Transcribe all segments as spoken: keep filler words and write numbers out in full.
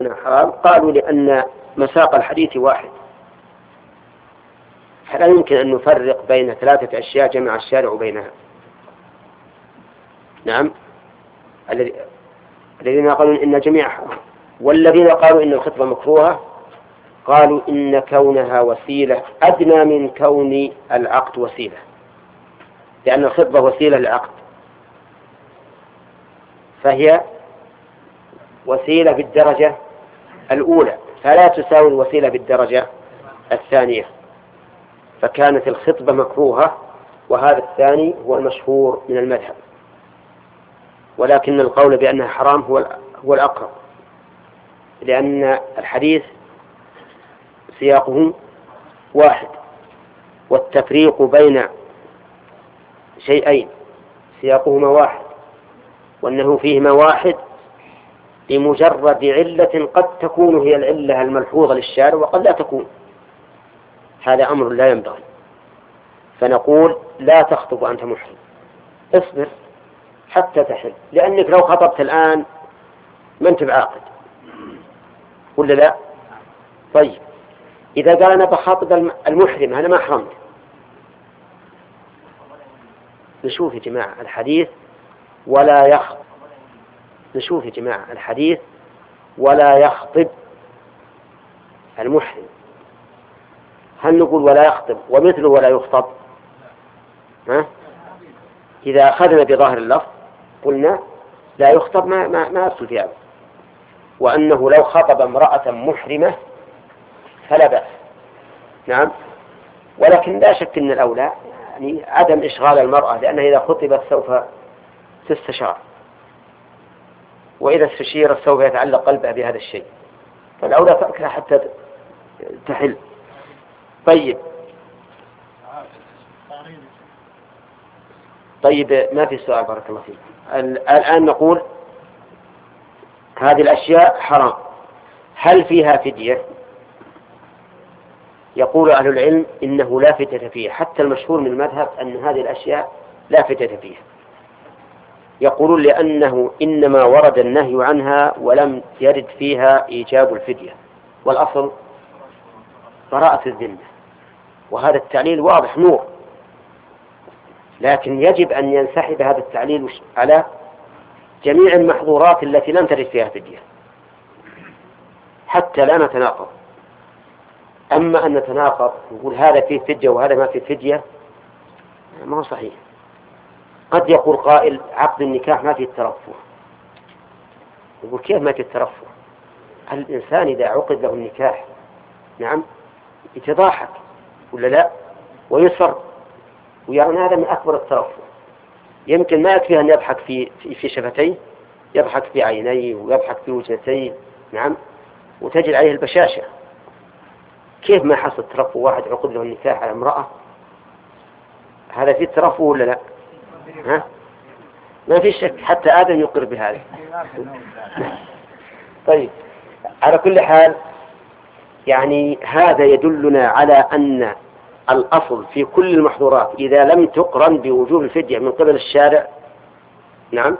حرام؟ قالوا لأن مساق الحديث واحد، فلا يمكن أن نفرق بين ثلاثة أشياء جمع الشارع بينها. نعم، الذين قالوا إن الجميع حرام، والذين قالوا إن الخطبة مكروهة قالوا إن كونها وسيلة أدنى من كون العقد وسيلة، لأن الخطبة وسيلة للعقد، فهي وسيلة بالدرجة الأولى فلا تساوي الوسيلة بالدرجة الثانية، فكانت الخطبة مكروهة، وهذا الثاني هو المشهور من المذهب، ولكن القول بأنها حرام هو هو الأقرب، لأن الحديث سياقه واحد، والتفريق بين شيئين سياقهما واحد وأنه فيهما واحد بمجرد علة قد تكون هي العلة الملحوظة للشارع وقد لا تكون، هذا أمر لا ينبغي. فنقول لا تخطب أنت محرم، اصبر حتى تحل، لأنك لو خطبت الآن ما أنت بعاقد ولا لا؟ طيب إذا قال أنا بخاطب المحرم أنا ما حرمت، نشوف يا جماعة الحديث ولا يخطب، نشوف يا جماعة الحديث ولا يخطب المحرم، هل نقول ولا يخطب ومثله ولا يخطب؟ ها؟ إذا أخذنا بظاهر اللفظ قلنا لا يخطب ما ما ما يدخل في هذا، وأنه لو خطب امرأة محرمة فلا بأس. نعم، ولكن لا شك أن الأولى يعني عدم إشغال المرأة، لأنها إذا خطبت سوف تستشار، وإذا استشيرت سوف يتعلق قلبها بهذا الشيء، فالأولى تركها حتى تحل. طيب طيب ما في سؤال بارك الله فيك. الآن نقول هذه الأشياء حرام، هل فيها فدية؟ يقول أهل العلم إنه لا فدية فيها، حتى المشهور من المذهب أن هذه الأشياء لا فدية فيها، يقولون لأنه إنما ورد النهي عنها ولم يرد فيها إيجاب الفدية، والأصل براءة الذمة، وهذا التعليل واضح نور، لكن يجب أن ينسحب هذا التعليل على جميع المحظورات التي لم ترد فيها فدية حتى لا نتناقض. أما أن نتناقض نقول هذا فيه فدية وهذا ما فيه فدية ما هو صحيح. قد يقول قائل عقد النكاح ما فيه الترفه، يقول كيف ما فيه الترفه؟ الإنسان إذا عقد له النكاح نعم يتضاحك ولا لا ويصر، ويرى هذا من أكبر الترفه، يمكن ما يكفي أن يضحك في في شفتيه، يضحك في عينيه ويضحك في وجهتيه نعم وتجد عليه البشاشة. كيف ما حصل ترفه واحد عقد له النكاح على امرأة؟ هذا فيه ترفه ولا لا؟ ها؟ ما في شك، حتى آدم يقر بهذا. طيب على كل حال يعني هذا يدلنا على أن الأصل في كل المحظورات إذا لم تقرن بوجوب الفدية من قبل الشارع نعم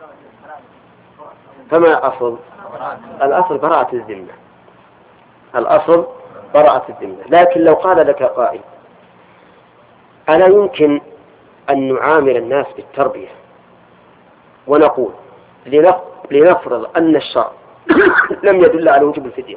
فما الأصل؟ الأصل براءة الذمة، الأصل براءة الذمة. لكن لو قال لك قائل ألا يمكن أن نعامل الناس بالتربية ونقول لنفرض أن الشرع لم يدل على وجوب الفدية،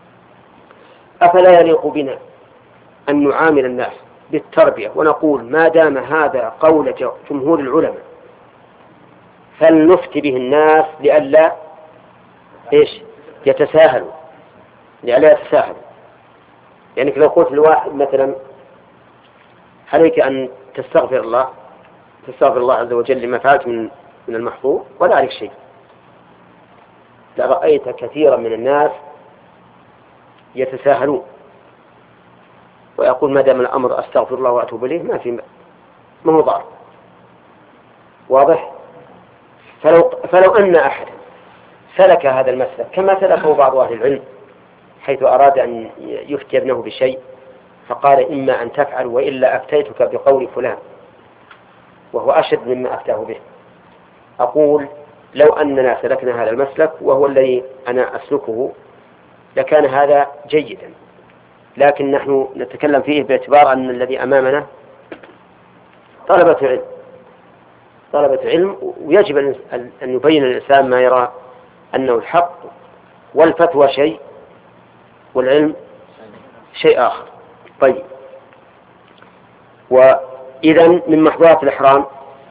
أفلا يليق بنا أن نعامل الناس بالتربية ونقول ما دام هذا قول جمهور العلماء فلنفتي به الناس لئلا إيش يتساهلوا، لئلا يتساهلوا. يعني لو قلت لواحد مثلا عليك أن تستغفر الله تستغفر الله عز وجل لما فعلت من من المحظور ولا عليك شيء، لرأيت كثيرا من الناس يتساهلون ويقول ما دام الأمر أستغفر الله وأتوب إليه ما في ما هو ضار. واضح؟ فلو, فلو أن أحد سلك هذا المسلك كما سلكه بعض أهل العلم حيث أراد أن يفتي ابنه بشيء فقال إما أن تفعل وإلا أفتيتك بقول فلان وهو أشد مما أفتاه به، أقول لو أننا سلكنا هذا المسلك وهو الذي أنا أسلكه لكان هذا جيدا، لكن نحن نتكلم فيه باعتبار أن الذي أمامنا طلبة علم طلبة علم ويجب أن يبين الإنسان ما يرى أنه الحق، والفتوى شيء والعلم شيء آخر. طيب، وإذا من محظورات الإحرام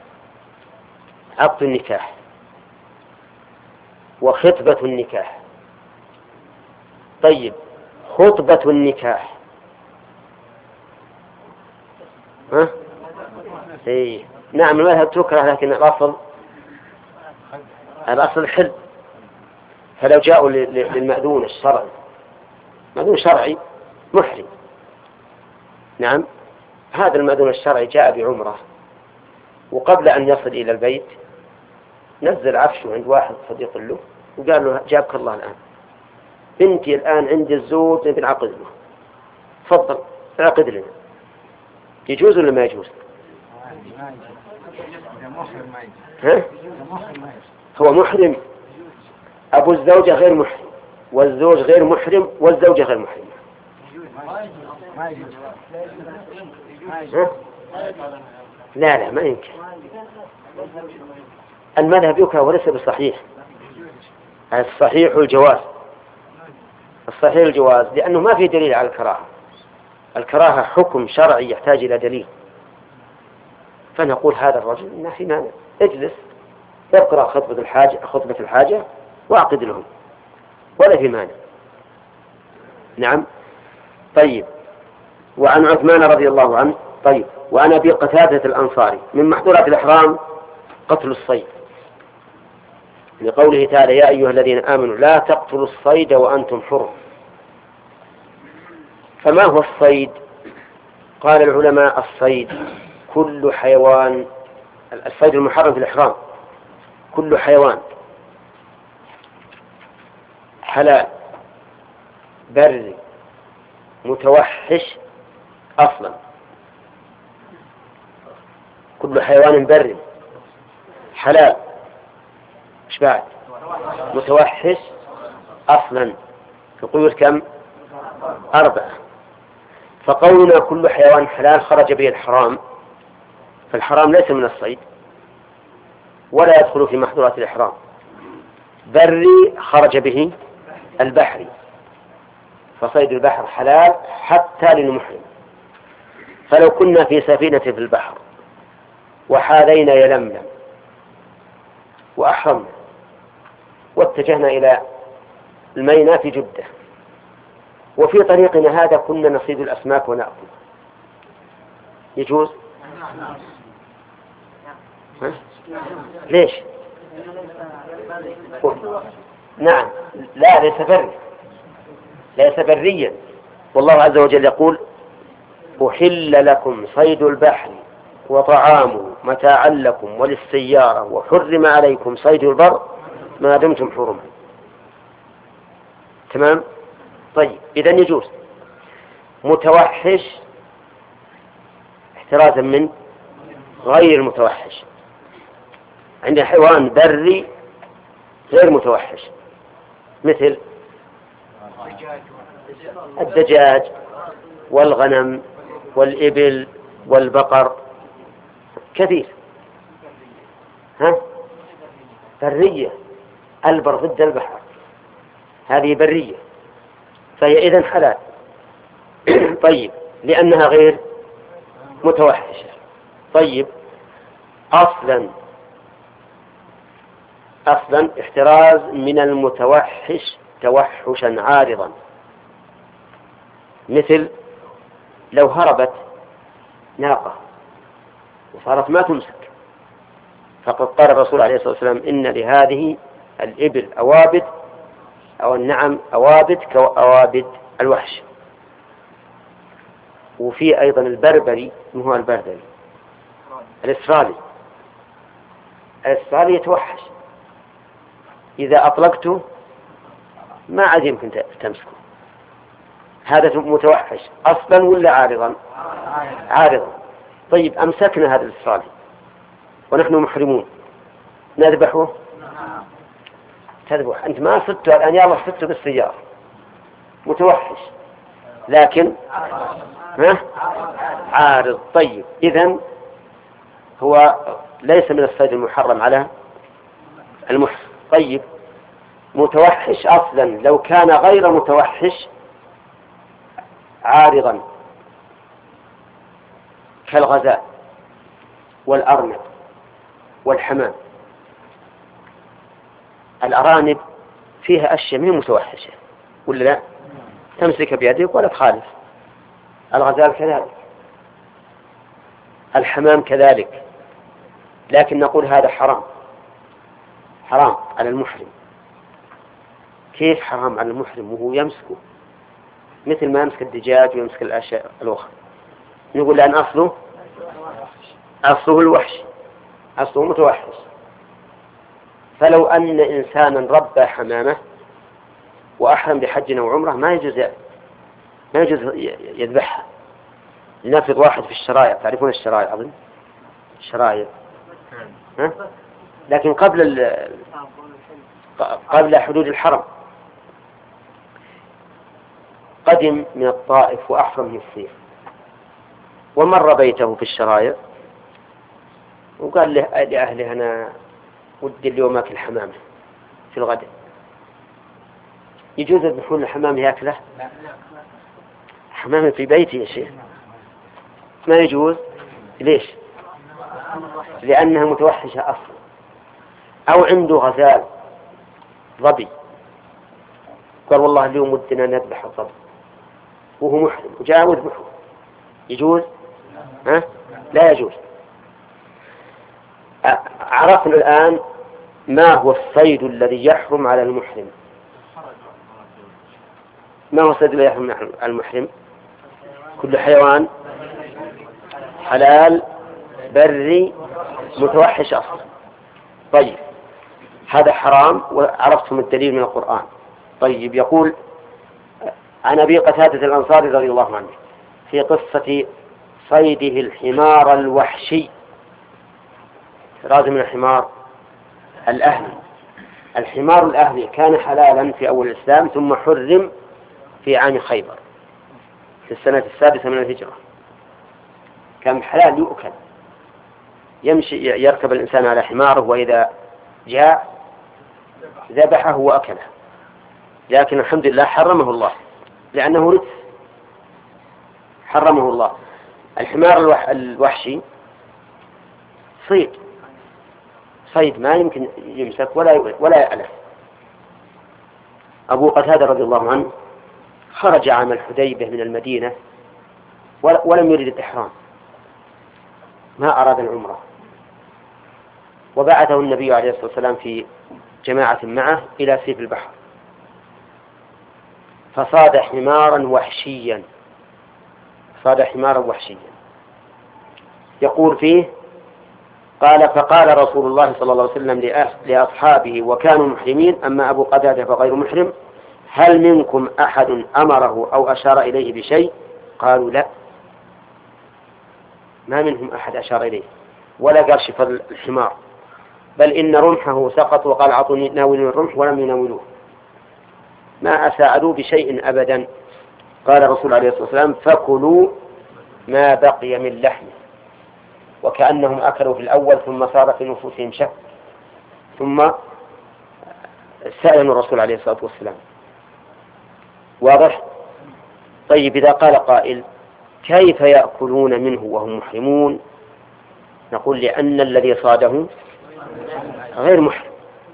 عقد النكاح وخطبة النكاح. طيب، خطبة النكاح ها؟ إيه. نعم المذهب تكره، لكن الأصل الأصل الحل. فلو جاءوا للمأذون الشرعي، مأذون شرعي محرم، نعم، هذا المأذون الشرعي جاء بعمرة وقبل أن يصل إلى البيت نزل عفشه عند واحد صديق له وقال له جابك الله الآن، بنتي الآن عند الزوج نبي نعقد له، تفضل اعقد لنا. يجوز ولا ما يجوز؟ ها؟ هو محرم، أبو الزوجة غير محرم والزوج غير محرم والزوجة غير محرمة. لا لا ما يمكن، المذهب يكره وليس بصحيح. الصحيح الجواز، الصحيح الجواز لأنه ما في دليل على الكراهة. الكراهة حكم شرعي يحتاج إلى دليل، فنقول هذا الرجل ما في مانع، اجلس اقرأ خطبة الحاجة خطبة الحاجة واعقد لهم ولا في مانع. نعم. طيب، وعن عثمان رضي الله عنه. طيب، وعن أبي قتادة الأنصاري من محظورات الإحرام قتل الصيد، لقوله تعالى يا أيها الذين آمنوا لا تقتلوا الصيد وأنتم حرم. فما هو الصيد؟ قال العلماء الصيد كل حيوان، الصيد المحرم في الإحرام كل حيوان حلال بري متوحش أصلا، كل حيوان بري حلال ايش بعد متوحش أصلا، القيود كم؟ أربعة. فقولنا كل حيوان حلال خرج به الحرام، فالحرام ليس من الصيد ولا يدخل في محظورات الإحرام. بري خرج به البحري، فصيد البحر حلال حتى للمحرم. فلو كنا في سفينة في البحر وحاذينا يلملم وأحرمنا واتجهنا إلى الميناء في جدة وفي طريقنا هذا كنا نصيد الأسماك ونأكل، يجوز؟ ها؟ ليش؟ نعم، لا ليس بري، ليس بريا، والله عز وجل يقول أحل لكم صيد البحر وطعامه متاعا لكم وللسيارة وحرم عليكم صيد البر ما دمتم حرما. تمام؟ طيب، إذن يجوز. متوحش احترازا من غير متوحش، عند حيوان بري غير متوحش مثل الدجاج والغنم والإبل والبقر كثير، ها؟ برية، البر ضد البحر، هذه برية، فهي إذن حلال. طيب، لأنها غير متوحشة. طيب، أصلا أصلا احتراز من المتوحش توحشا عارضا، مثل لو هربت ناقة وصارت ما تمسك، فقد قال الرسول عليه الصلاة والسلام إن لهذه الإبل أوابد أو النعم أوابد كأوابد الوحش. وفي أيضا البربري، ما هو البربري؟ الإسرائيلي، الإسرائيلي يتوحش، إذا أطلقته ما عاد يمكن تمسكه، هذا متوحش أصلا ولا عارضا؟ عارضا. طيب، أمسكنا هذا الإسرائيلي ونحن محرمون نذبحه؟ تذبح. أنت ما صدته الآن، يلا صدته بالسيارة متوحش، لكن ها عارض. طيب إذن هو ليس من الصيد المحرم على المحرم. طيب متوحش أصلا لو كان غير متوحش عارضا كالغزال والأرنب والحمام. الأرانب فيها أشياء من متوحشة ولا لا؟ تمسك بيدك ولا تخالف. الغزال كذلك، الحمام كذلك، لكن نقول هذا حرام، حرام على المحرم. كيف حرام على المحرم وهو يمسكه مثل ما يمسك الدجاج ويمسك الأشياء الأخرى؟ نقول لأن أصله أصله الوحش، أصله متوحش. فلو أن إنسانا ربى حمامه وأحرم بحج أو عمره ما يجوز ما يجوز يذبحها. لنفرض واحد في الشرايع، تعرفون الشرايع أظن الشرايع، ها؟ لكن قبل قبل حدود الحرم، قدم من الطائف وأحرم من الصيف ومر بيته في الشرايع وقال لأهله أنا ودي اليوم أكل حمامه في الغد. يجوز يذبحون الحمام يأكله؟ حمام في بيتي يا شيخ ما يجوز. ليش؟ لأنها متوحشة أصلا. أو عنده غزال ظبي قال والله اليوم ودنا نذبح الظبي وهو محرم وجاء وذبحه، يجوز؟ ها؟ لا يجوز. عرفنا الآن ما هو الصيد الذي يحرم على المحرم. ما هو الصيد الذي يحرم على المحرم؟ كل حيوان حلال بري متوحش أصلا. طيب هذا حرام وعرفتم الدليل من القرآن. طيب يقول عن أبي قتادة الأنصاري رضي الله عنه في قصة صيده الحمار الوحشي، رازم من الحمار الأهلي. الحمار الأهلي كان حلالا في أول الإسلام ثم حرم في عام خيبر في السنة السادسة من الهجرة. كان حلال يؤكل، يمشي يركب الإنسان على حماره وإذا جاء ذبحه وأكله، لكن الحمد لله حرمه الله لأنه رجس، حرمه الله. الحمار الوحشي صيد، صيد ما يمكن يمسك ولا ولا يألف. أبو قتادة رضي الله عنه خرج عام الحديبية من المدينة ولم يرد الإحرام، ما أراد العمرة، وبعثه النبي عليه الصلاة والسلام في جماعة معه إلى سيف البحر فصاد حمارا وحشيا، صاد حمارا وحشيا. يقول فيه قال فقال رسول الله صلى الله عليه وسلم لأصحابه وكانوا محرمين أما أبو قتادة فغير محرم هل منكم أحد أمره أو أشار إليه بشيء؟ قالوا لا، ما منهم أحد أشار إليه ولا قال شف الحمار، بل إن رمحه سقط وقال أعطوني ناولوا الرمح ولم يناولوه، ما أساعدوا بشيء أبدا. قال الرسول عليه الصلاة والسلام فكلوا ما بقي من لحمه، وكأنهم أكلوا في الأول ثم صار في نفوسهم شك ثم سألوا الرسول عليه الصلاة والسلام. واضح؟ طيب إذا قال قائل كيف يأكلون منه وهم محرمون؟ نقول لأن الذي صاده غير محرم،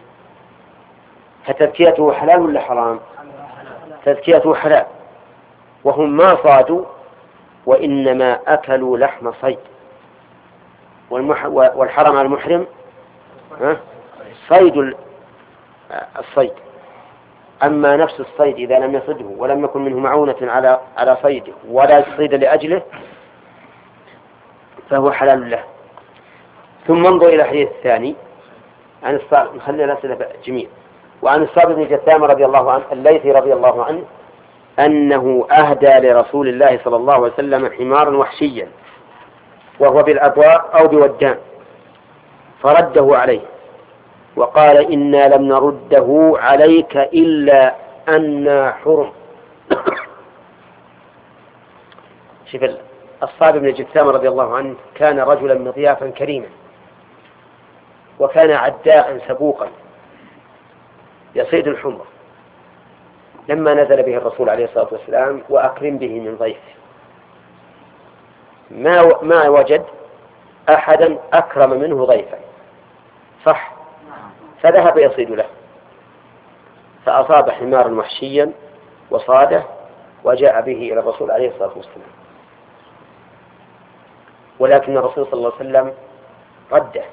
فتذكيته حلال ولا حرام؟ تذكيته حلال، وهم ما صادوا وإنما أكلوا لحم صيد، والحرم على المحرم صيد الصيد. أما نفس الصيد إذا لم يصده ولم يكن منه معونة على على صيده ولا يصيد لأجله فهو حلال له. ثم انظر إلى الحديث الثاني عن الصائب، نخلي الأسئلة جميل. وعن الصائب بن جثام رضي الله عنه الليثي رضي الله عنه أنه أهدى لرسول الله صلى الله عليه وسلم حمارا وحشيا وهو بالأبواء أو بودان فرده عليه وقال إنا لم نرده عليك إلا أن حرم. شوف الصعب بن جثام رضي الله عنه كان رجلا مضيافا كريما، وكان عداء سبوقا يصيد الحمر. لما نزل به الرسول عليه الصلاة والسلام وأكرم به من ضيفه، ما ما وجد أحدا أكرم منه ضيفا، صح؟ فذهب يصيد له، فأصاب حمارا وحشيا وصاده وجاء به إلى الرسول عليه الصلاة والسلام، ولكن الرسول صلى الله عليه وسلم رده.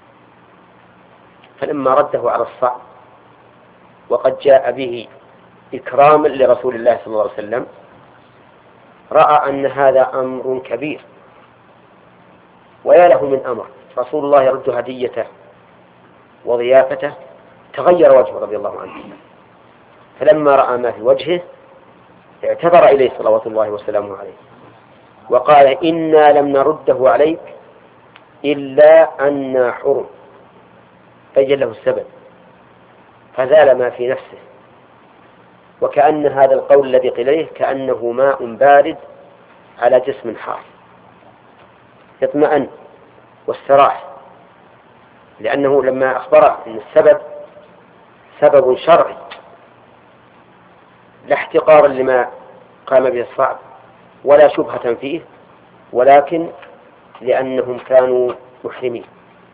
فلما رده على الصعب وقد جاء به إكراما لرسول الله صلى الله عليه وسلم، رأى أن هذا أمر كبير ويا له من أمر، رسول الله يرد هديته وضيافته، تغير وجهه رضي الله عنه. فلما رأى ما في وجهه اعتذر إليه صلوات الله وسلامه عليه وقال إنا لم نرده عليك إلا أن حرم، بين له السبب فزال ما في نفسه. وكأن هذا القول الذي قيل كأنه ماء بارد على جسم حار، اطمأن واستراح، لأنه لما أخبره أن السبب سبب شرعي لا احتقارا لما قام به الصعب ولا شبهة فيه، ولكن لأنهم كانوا محرمين.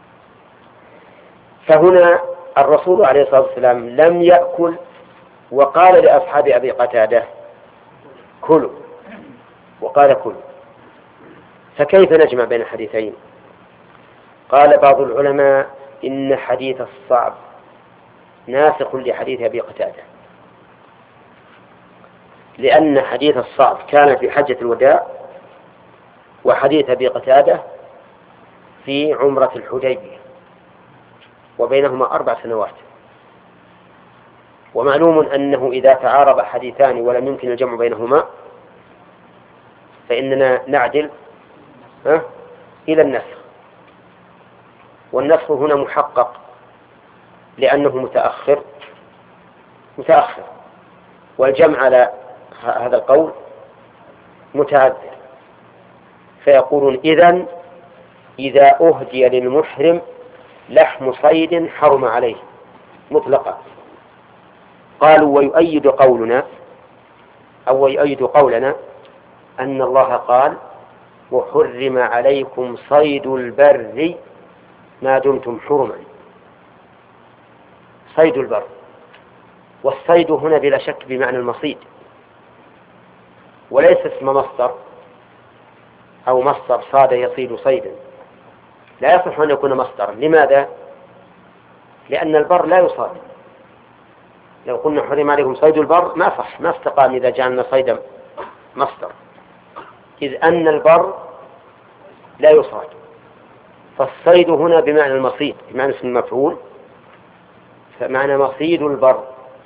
فهنا الرسول عليه الصلاة والسلام لم يأكل وقال لأصحاب أبي قتادة كلوا، وقال كلوا. فكيف نجمع بين الحديثين؟ قال بعض العلماء إن حديث الصعب ناسخ لحديث أبي قتادة، لأن حديث الصعب كان في حجة الوداع، وحديث أبي قتادة في عمرة الحديبية، وبينهما أربع سنوات. ومعلوم أنه إذا تعارض حديثان ولم يمكن الجمع بينهما فإننا نعدل ها إلى النسخ، والنسخ هنا محقق لأنه متأخر متأخر والجمع على هذا القول متعذر. فيقولون إذن إذا أهدي للمحرم لحم صيد حرم عليه مطلقا. قالوا ويؤيد قولنا أو يؤيد قولنا أن الله قال وحرم عليكم صيد البر ما دمتم حرما، صيد البر، والصيد هنا بلا شك بمعنى المصيد، وليس اسم مصدر أو مصدر صاد يصيد صيدا، لا يصح أن يكون مصدرا. لماذا؟ لأن البر لا يصاد. لو قلنا حرم عليكم صيد البر ما صح، ما استقام إذا جعلنا صيدا مصدر، إذ أن البر لا يصاد. فالصيد هنا بمعنى المصيد، بمعنى اسم المفعول، فمعنى مصيد البر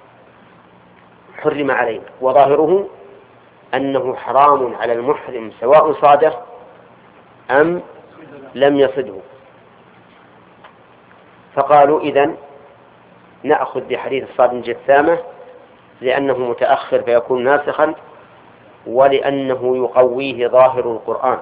حرم علينا، وظاهره أنه حرام على المحرم سواء صاده أم لم يصده. فقالوا إذن نأخذ بحديث الصاد بن جثامة لأنه متأخر فيكون ناسخا، ولأنه يقويه ظاهر القرآن.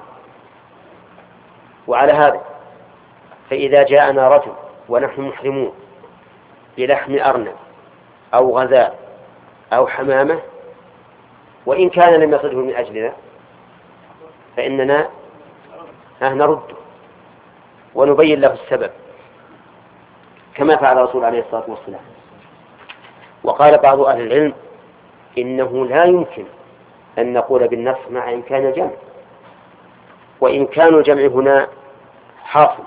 وعلى هذا فإذا جاءنا رجل ونحن محرمون بلحم أرنب أو غزال أو حمامة وإن كان لم يصده من أجلنا فإننا نرده ونبين له السبب كما فعل الرسول عليه الصلاة والسلام. وقال بعض أهل العلم إنه لا يمكن أن نقول بالنص مع إمكان الجمع، وإمكان الجمع هنا حاصل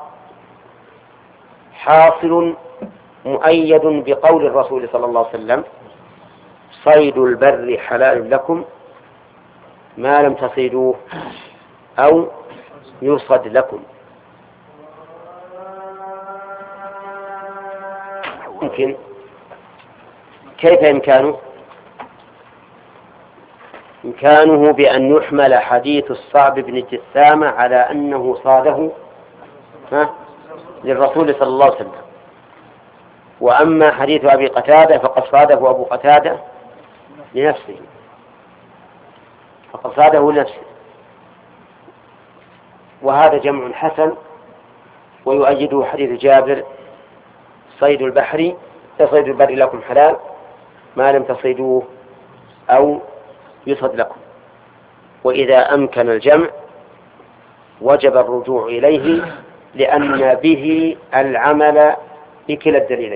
حاصل مؤيد بقول الرسول صلى الله عليه وسلم صيد البر حلال لكم ما لم تصيدوه أو يصد لكم. ممكن كيف إمكانه؟ إمكانه بأن يحمل حديث الصعب بن جثامة على أنه صاده ها للرسول صلى الله عليه وسلم، وأما حديث أبي قتادة فقد صاده أبو قتادة لنفسه، فقد صاده لنفسه، وهذا جمع حسن ويؤيده حديث جابر: صيد البحر صيد البر لكم حلال ما لم تصيدوه أو يصد لكم، وإذا أمكن الجمع وجب الرجوع إليه لأن به العمل بكلا الدليلين.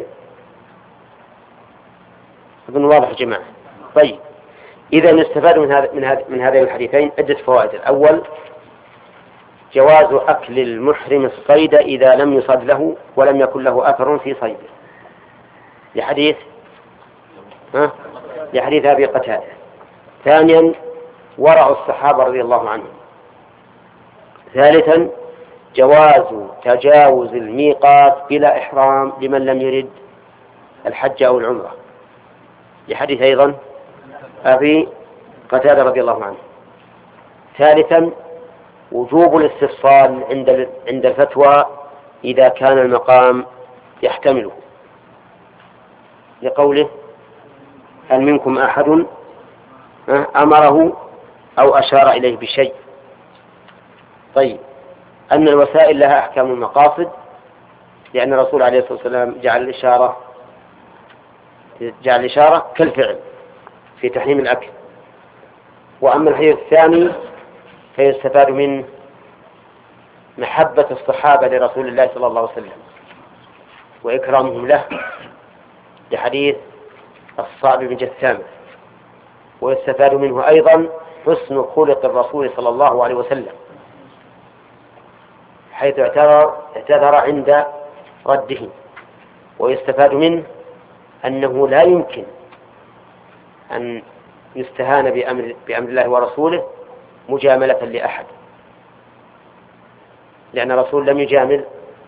ابن واضح يا جماعة؟ طيب، إذا نستفاد من هذا من هذا من هذين الحديثين عدة فوائد. الأول: جواز أكل المحرم الصيد إذا لم يصد له ولم يكن له أثر في صيده، لحديث ها لحديث أبي قتادة. ثانيا: ورع الصحابة رضي الله عنهم. ثالثا: جواز تجاوز الميقات بلا إحرام لمن لم يرد الحج أو العمرة، لحديث أيضا أبي قتادة رضي الله عنه. ثالثا: وجوب الاستفصال عند عند الفتوى إذا كان المقام يحتمله، لقوله: هل منكم أحد أمره أو أشار إليه بشيء. طيب، أن الوسائل لها أحكام المقاصد، لأن الرسول عليه الصلاة والسلام جعل الإشارة جعل الإشارة كالفعل في تحريم الأكل. وأما الحديث الثاني فيستفاد منه محبة الصحابة لرسول الله صلى الله عليه وسلم وإكرامهم له، لحديث الصعب بن جثامة. ويستفاد منه أيضا حسن خلق الرسول صلى الله عليه وسلم، حيث اعتذر اعتذر عند رده. ويستفاد منه أنه لا يمكن أن يستهان بأمر, بأمر الله ورسوله مجاملة لأحد، لأن الرسول لم يجامل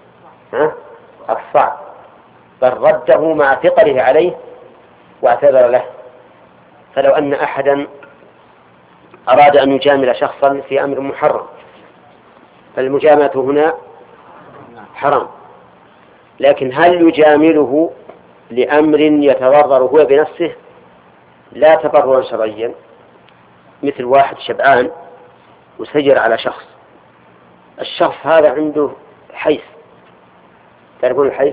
الصعب، بل رده مع ثقله عليه واعتذر له. فلو أن أحدا أراد أن يجامل شخصا في أمر محرم فالمجاملة هنا حرام، لكن هل يجامله لأمر يتضرر هو بنفسه لا تضررا شرعيا، مثل واحد شبعان وسجر على شخص، الشخص هذا عنده حيث، تعرفون الحيث؟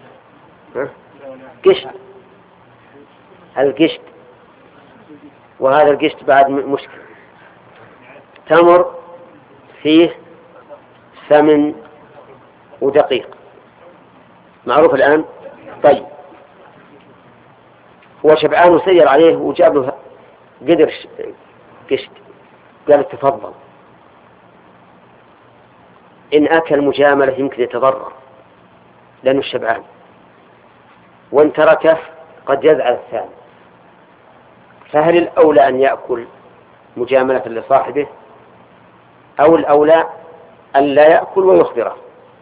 قشت، القشت، وهذا القشت بعد مشكل، تمر فيه ثمن ودقيق، معروف الآن. طيب، هو شبعان وسير عليه وجاب له قدر قشت، قال تفضل. إن أكل مجاملة يمكن يتضرر لأنه الشبعان، وإن تركه قد يزعل الثاني. فهل الأولى أن يأكل مجاملة لصاحبه أو الأولى أن لا يأكل ويخبره؟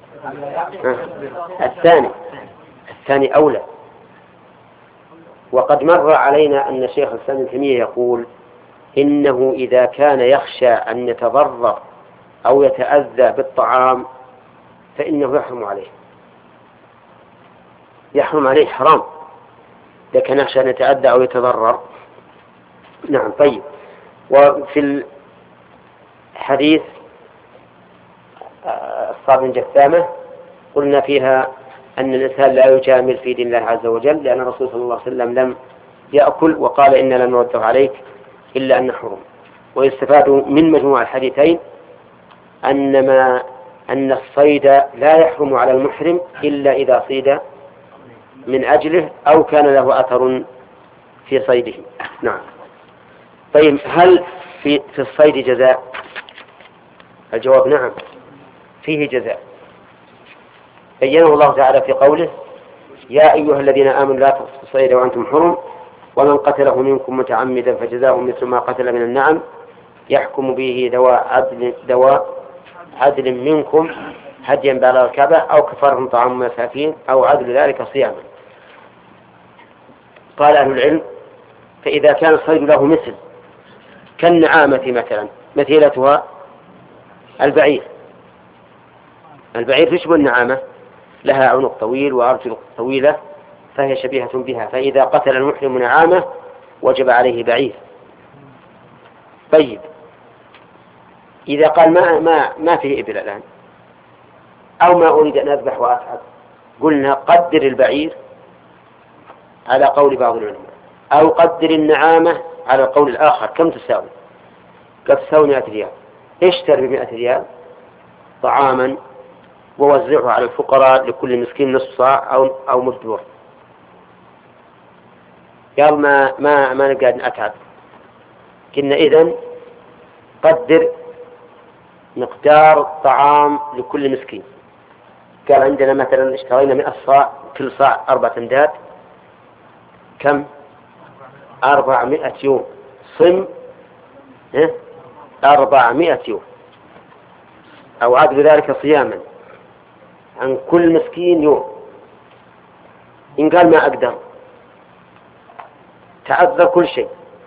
الثاني الثاني أولى. وقد مر علينا أن شيخ الإسلام ابن تيمية يقول إنه إذا كان يخشى أن يتضرر أو يتأذى بالطعام فإنه يحرم عليه يحرم عليه حرام، لكن يخشى أن يتأذى أو يتضرر. نعم. طيب، وفي الحديث الصعب بن جثامة قلنا فيها أن الإنسان لا يجامل في دين الله عز وجل، لأن الرسول صلى الله عليه وسلم لم يأكل وقال إن لن نرده عليك إلا أن حرم. ويستفاد من مجموع الحديثين أن ما أن الصيد لا يحرم على المحرم إلا إذا صيد من أجله أو كان له أثر في صيده. نعم. طيب، هل في في الصيد جزاء؟ الجواب نعم، فيه جزاء، بينه الله تعالى في قوله: يا أيها الذين آمنوا لا تقتلوا الصيد وأنتم حرم ومن قتله منكم متعمدا فجزاء مثل ما قتل من النعم يحكم به ذوى عدل ذوى عدل منكم هديا بالغ الكعبة أو كفارة طعام مساكين أو عدل ذلك صياما. قال أهل العلم: فإذا كان الصيد له مثل كالنعامة مثلا، مثيلتها البعير، البعير تشبه النعامة، لها عنق طويل وأرجل طويلة، فهي شبيهة بها، فإذا قتل المحرم نعامة وجب عليه بعير. طيب إذا قال ما ما ما فيه إبل الآن، أو ما أريد أن أذبح وأتعب، قلنا قدر البعير على قول بعض العلماء، أو قدر النعامة على القول الآخر. كم تساوي؟ قد تساوي مئة ريال. اشتر بمئة ريال طعاما ووزعه على الفقراء، لكل مسكين نصف صاع أو أو مدور. قال ما ما ما نقدر أتعب. قلنا إذن قدر مقدار الطعام لكل مسكين. قال عندنا مثلا اشترينا مئة صاع، كل صاع أربعة أمداد، كم؟ أربعمائة يوم. صم أربعمائة يوم، أو عدل ذلك صياما عن كل مسكين يوم. إن قال ما أقدر، تعذر كل شيء،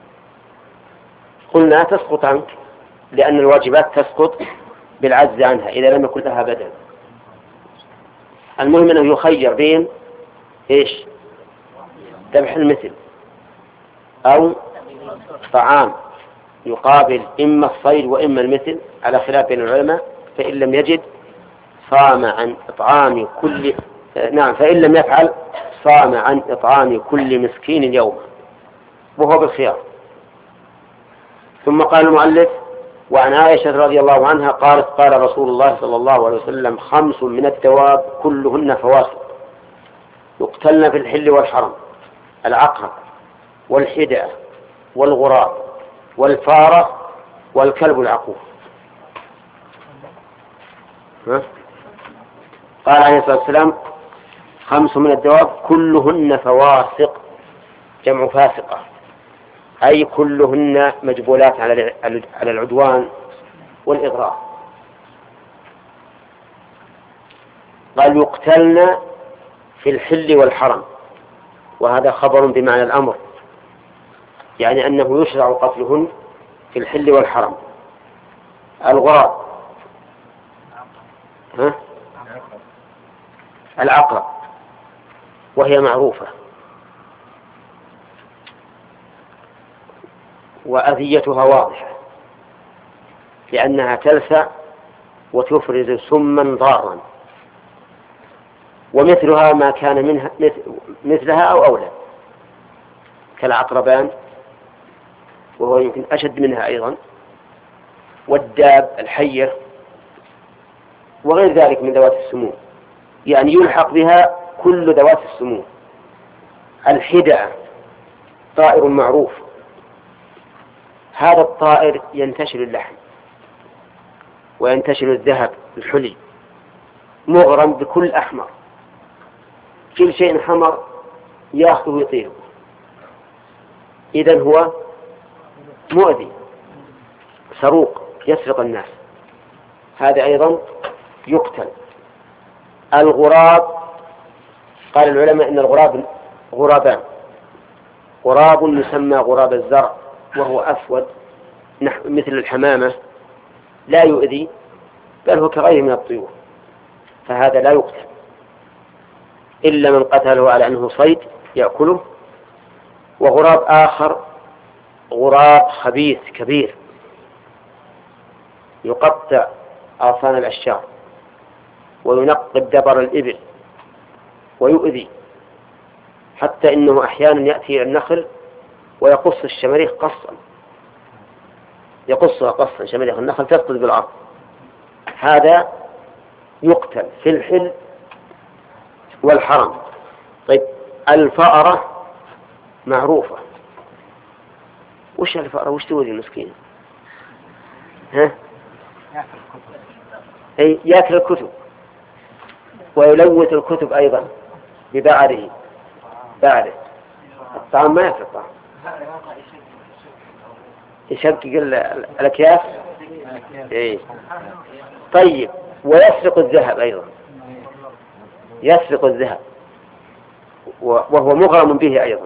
قلنا تسقط عنك، لأن الواجبات تسقط بالعجز عنها إذا لم يكن لها بدل. المهم أنه يخير بين إيش؟ ذبح المثل أو طعام يقابل إما الصيد وإما المثل، على خلاف بين العلماء. فإن لم يجد صام عن إطعام كل نعم فإن لم يفعل صام عن إطعام كل مسكين يوما، وهو بالخيار. ثم قال المؤلف: وعن عائشة رضي الله عنها قالت: قال رسول الله صلى الله عليه وسلم: خمس من الدواب كلهن فواسق يقتلن في الحل والحرم: العقرب والحدأ والغراب والفارة والكلب العقور. قال عليه الصلاة والسلام: خمس من الدواب كلهن فواسق، جمع فاسقة، أي كلهن مجبولات على العدوان والإغراء. قال: يقتلن في الحل والحرم، وهذا خبر بمعنى الأمر، يعني أنه يشرع قتلهن في الحل والحرم. الغراب، ها؟ العقرب، وهي معروفة، وأذيتها واضحة، لأنها تلسع وتفرز سما ضارا، ومثلها ما كان منها مثلها أو أولى، كالعقربان وهو يمكن أشد منها أيضا، والداب الحية، وغير ذلك من ذوات السموم، يعني يلحق بها كل ذوات السموم. الحدأ طائر معروف، هذا الطائر ينتشر اللحم وينتشر الذهب الحلي، مغرم بكل أحمر، كل شيء حمر يأخذه ويطيره، إذن هو مؤذي سروق يسرق الناس، هذا أيضا يقتل. الغراب، قال العلماء إن الغراب غرابان: غراب يسمى غراب الزرع وهو أسود مثل الحمامة لا يؤذي، بل هو كغيره من الطيور، فهذا لا يقتل إلا من قتله على أنه صيد يأكله. وغراب آخر غراب خبيث كبير يقطع أغصان الأشجار وينقب دبر الإبل ويؤذي، حتى إنه أحيانا يأتي إلى النخل ويقص الشماريخ قصا، يقصها قصا، شماريخ النخل تسقط بالأرض. هذا يقتل في الحل والحرم. طيب الفأرة معروفة، وش الفأرة؟ وش تودي المسكين؟ ها؟ أي يأكل الكتب ويلوث الكتب أيضا ببعره، بعره الطعام ما يأكل الطعام، يشقق الأكياس. إيه. طيب ويسرق الذهب أيضا، يسرق الذهب وهو مغرم به أيضا،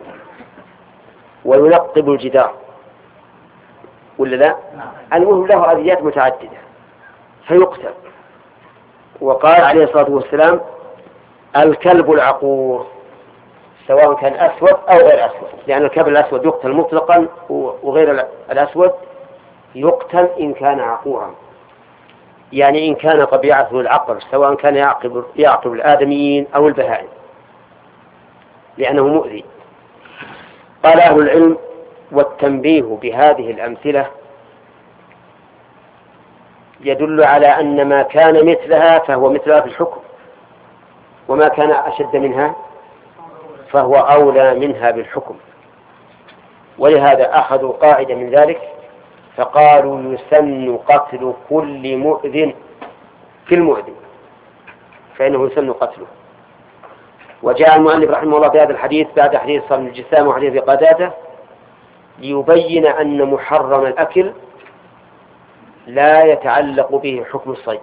وينقب الجدار، ولا لا؟ المهم له أذيات متعددة فيقتل. وقال عليه الصلاة والسلام: الكلب العقور، سواء كان أسود أو غير أسود، لأن الكلب الأسود يقتل مطلقا وغير الأسود يقتل إن كان عقورا، يعني إن كان طبيعته العقر سواء كان يعقب, يعقب الآدميين أو البهائم لأنه مؤذي. قال أهل العلم: والتنبيه بهذه الأمثلة يدل على أن ما كان مثلها فهو مثلها في الحكم، وما كان أشد منها فهو أولى منها بالحكم. ولهذا أخذوا قاعدة من ذلك فقالوا: يسن قتل كل مؤذن في المؤذن، فإنه يسن قتله. وجاء المؤلف رحمه الله بهذا الحديث بعد حديث صلب الجسام وحديث قتادة ليبين أن محرم الأكل لا يتعلق به حكم الصيد.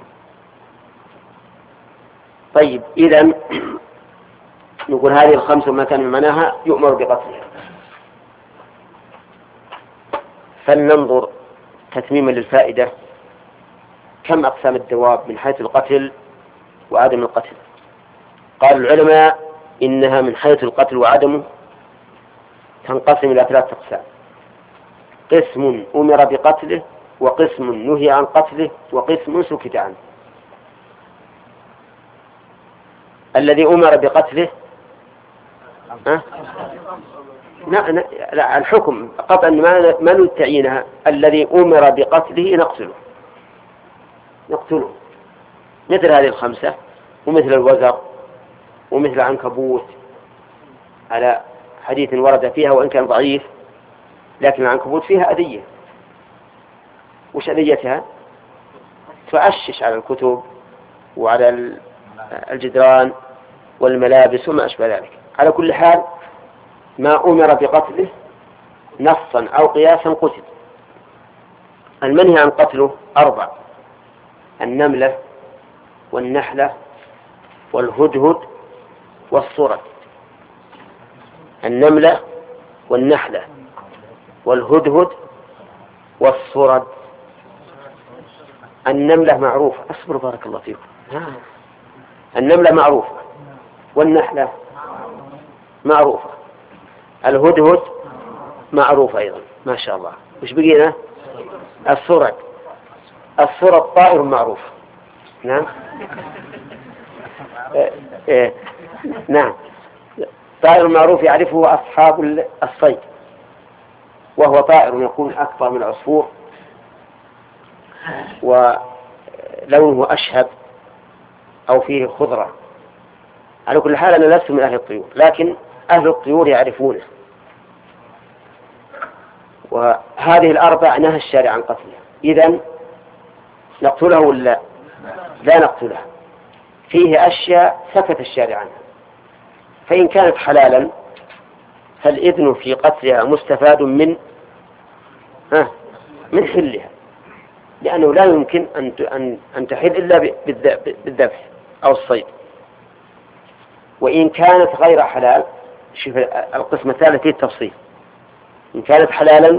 طيب، إذن نقول هذه الخمس وما كان من معناها يؤمر بقتلها. فلننظر تتميما للفائدة كم أقسام الدواب من حيث القتل وعدم القتل. قال العلماء: إنها من حيث القتل وعدمه تنقسم إلى ثلاثة أقسام: قسم أمر بقتله، وقسم نهي عن قتله، وقسم سكت عنه. الذي أمر بقتله أه؟ لا, لا الحكم قطعا ما نتعينها. الذي أمر بقتله نقتله نقتله مثل هذه الخمسة، ومثل الوزر، ومثل العنكبوت على حديث ورد فيها وإن كان ضعيف، لكن العنكبوت فيها أذية. وش أذيتها؟ تؤشش على الكتب وعلى الجدران والملابس وما أشبه ذلك. على كل حال ما أمر بقتله نصا أو قياسا قتل. المنهي عن قتله أربع: النملة والنحلة والهدهد والصرد. النملة والنحلة والهدهد والصرد. النملة معروفة، أصبر بارك الله فيكم. النملة معروفة، والنحلة معروفة، الهدهد معروف أيضا، ما شاء الله. وش بقينا؟ الصرد. الصرد طائر معروف. نعم إيه إيه. نعم، طائر معروف يعرفه أصحاب الصيد، وهو طائر يكون أكبر من العصفور ولونه أشهب أو فيه خضرة. على كل حال أنا لست من أهل الطيور، لكن أهل الطيور يعرفونه. وهذه الأربع نهى الشارع عن قتلها. إذن نقتله ولا لا نقتلها؟ فيه أشياء سكت الشارع عنها، فإن كانت حلالا فالإذن في قتلها مستفاد من ها من حلها، لأنه لا يمكن أن أن تحل إلا بالذبح أو الصيد. وإن كانت غير حلال، شوف القسم الثالث فيه التفصيل، إن كانت حلالا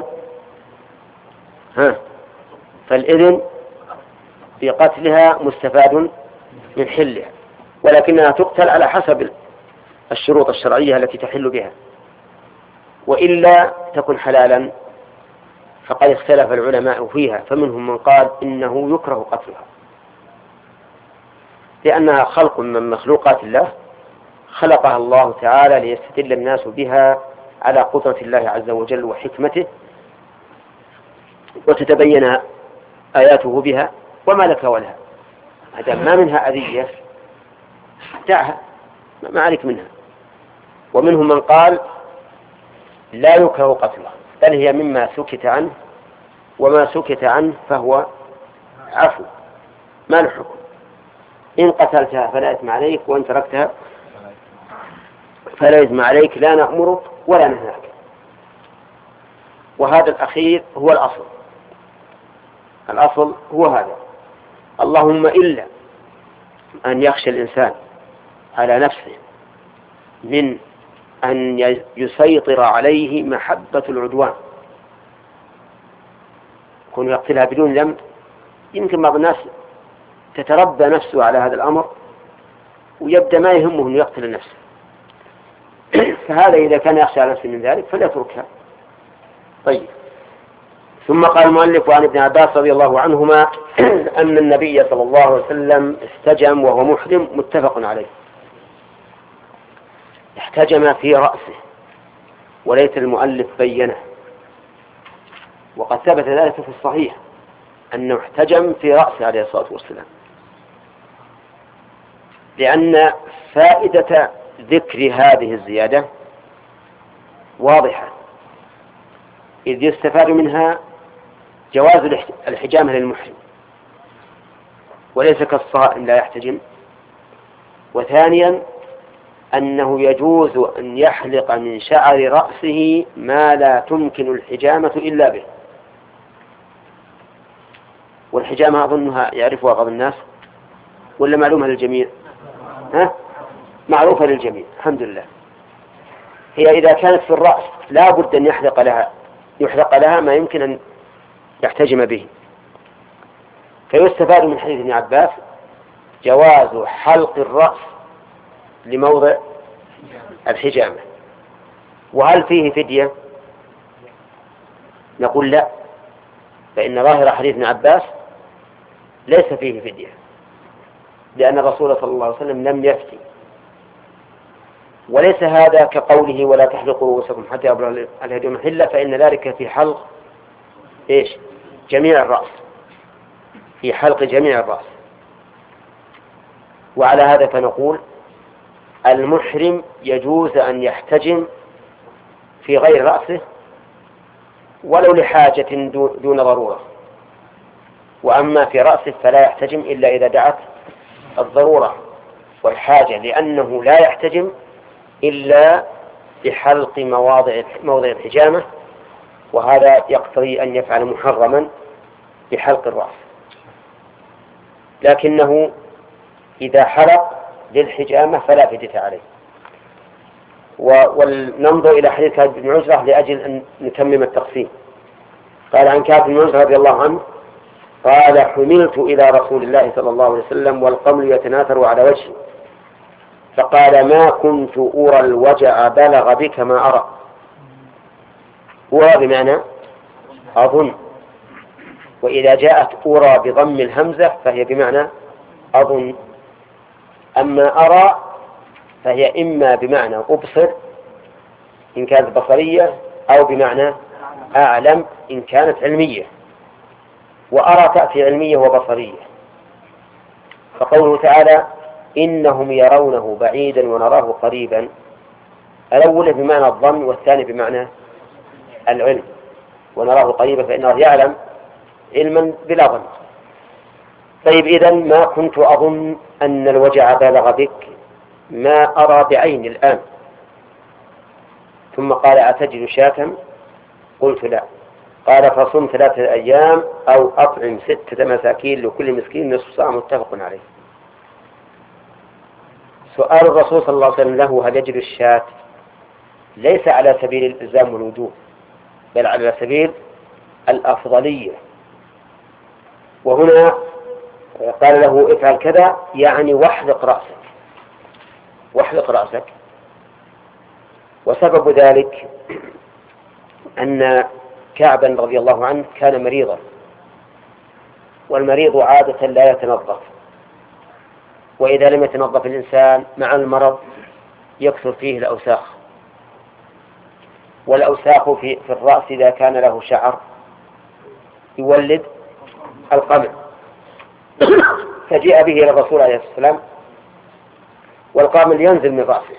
ها فالإذن في قتلها مستفاد من حلها، ولكنها تقتل على حسب الشروط الشرعية التي تحل بها. وإلا تكن حلالا فقد اختلف العلماء فيها، فمنهم من قال إنه يكره قتلها لأنها خلق من مخلوقات الله خلقها الله تعالى ليستدل الناس بها على قدرة الله عز وجل وحكمته، وتتبين آياته بها، وما لك ولها. هذا ما منها أذية دعها، ما عليك منها. ومنهم من قال لا يكره قتلها، بل هي مما سكت عنه، وما سكت عنه فهو عفو ما له حكم. إن قتلتها فلا إثم عليك، وإن تركتها فلا إثم عليك، لا نأمرك ولا نهاك. وهذا الأخير هو الأصل. الأصل هو هذا. اللهم إلا أن يخشى الإنسان على نفسه من أن يسيطر عليه محبة العدوان، يكون يقتلها بدون ذنب. يمكن بعض الناس تتربى نفسه على هذا الأمر ويبدأ ما يهمه أن يقتل النفس فهذا إذا كان يخشى على نفسه من ذلك فليتركها. طيب. ثم قال المؤلف عن ابن عباس رضي الله عنهما أن النبي صلى الله عليه وسلم استجم وهو محرم، متفق عليه. احتجم في رأسه وليس المؤلف بينه، وقد ثبت ذلك في الصحيح أنه احتجم في رأسه عليه الصلاة والسلام، لأن فائدة ذكر هذه الزيادة واضحة، إذ يستفاد منها جواز الحجامة للمحرم وليس كالصائم لا يحتجم، وثانيا أنه يجوز أن يحلق من شعر رأسه ما لا تمكن الحجامة إلا به. والحجامة أظنها يعرفها بعض الناس ولا معلومة للجميع؟ ها؟ معروفة للجميع الحمد لله. هي إذا كانت في الرأس لا بد أن يحلق لها يحلق لها ما يمكن أن يحتجم به. فيستفاد من حديث ابن عباس جواز حلق الرأس لموضع الحجامة. وهل فيه فدية؟ نقول لا، فإن ظاهر حديث ابن عباس ليس فيه فدية، لأن الرسول صلى الله عليه وسلم لم يفتي. وليس هذا كقوله ولا تحلقوا رؤوسكم حتى يبلغ الهدي محله، فإن ذلك في حلق إيش؟ جميع الرأس، في حلق جميع الرأس. وعلى هذا فنقول المحرم يجوز أن يحتجم في غير رأسه ولو لحاجة دون ضرورة، وأما في رأسه فلا يحتجم إلا إذا دعت الضرورة والحاجة، لأنه لا يحتجم إلا بحلق مواضع موضع الحجامة، وهذا يقتضي أن يفعل محرما بحلق الرأس. لكنه إذا حلق للحجامة فلا فدية عليه. وننظر إلى حديث كعب بن عجرة لأجل أن نتمم التقسيم. قال عن كعب بن عجرة رضي الله عنه قال حملت إلى رسول الله صلى الله عليه وسلم والقمل يتناثر على وجهي، فقال ما كنت أرى الوجع بلغ بك ما أرى. أرى بمعنى أظن، وإذا جاءت أرى بضم الهمزة فهي بمعنى أظن. أما أرى فهي إما بمعنى أبصر إن كانت بصرية، أو بمعنى أعلم إن كانت علمية. وأرى تأتي علمية وبصرية. فقوله تعالى إنهم يرونه بعيدا ونراه قريبا، الأول بمعنى الظن والثاني بمعنى العلم. ونراه قريبا فإنه يعلم علما بلا ظن. طيب إذن ما كنت أظن أن الوجع بلغ بك، ما أرى بعيني الآن. ثم قال أتجد شاة؟ قلت لا. قال فصم ثلاثة أيام أو أطعم ستة مساكين لكل مسكين نصف ساعة، متفق عليه. سؤال الرسول صلى الله عليه وسلم له هل يجد الشاة ليس على سبيل الإلزام والوجوب، بل على سبيل الأفضلية. وهنا قال له افعل كذا، يعني واحلق رأسك، واحلق رأسك. وسبب ذلك أن كعبا رضي الله عنه كان مريضا، والمريض عادة لا يتنظف، وإذا لم يتنظف الإنسان مع المرض يكثر فيه الأوساخ. والأوساخ في, في الرأس إذا كان له شعر يولد القمع. فجاء به إلى الرسول عليه الصلاة والسلام والقامل ينزل من رأسه،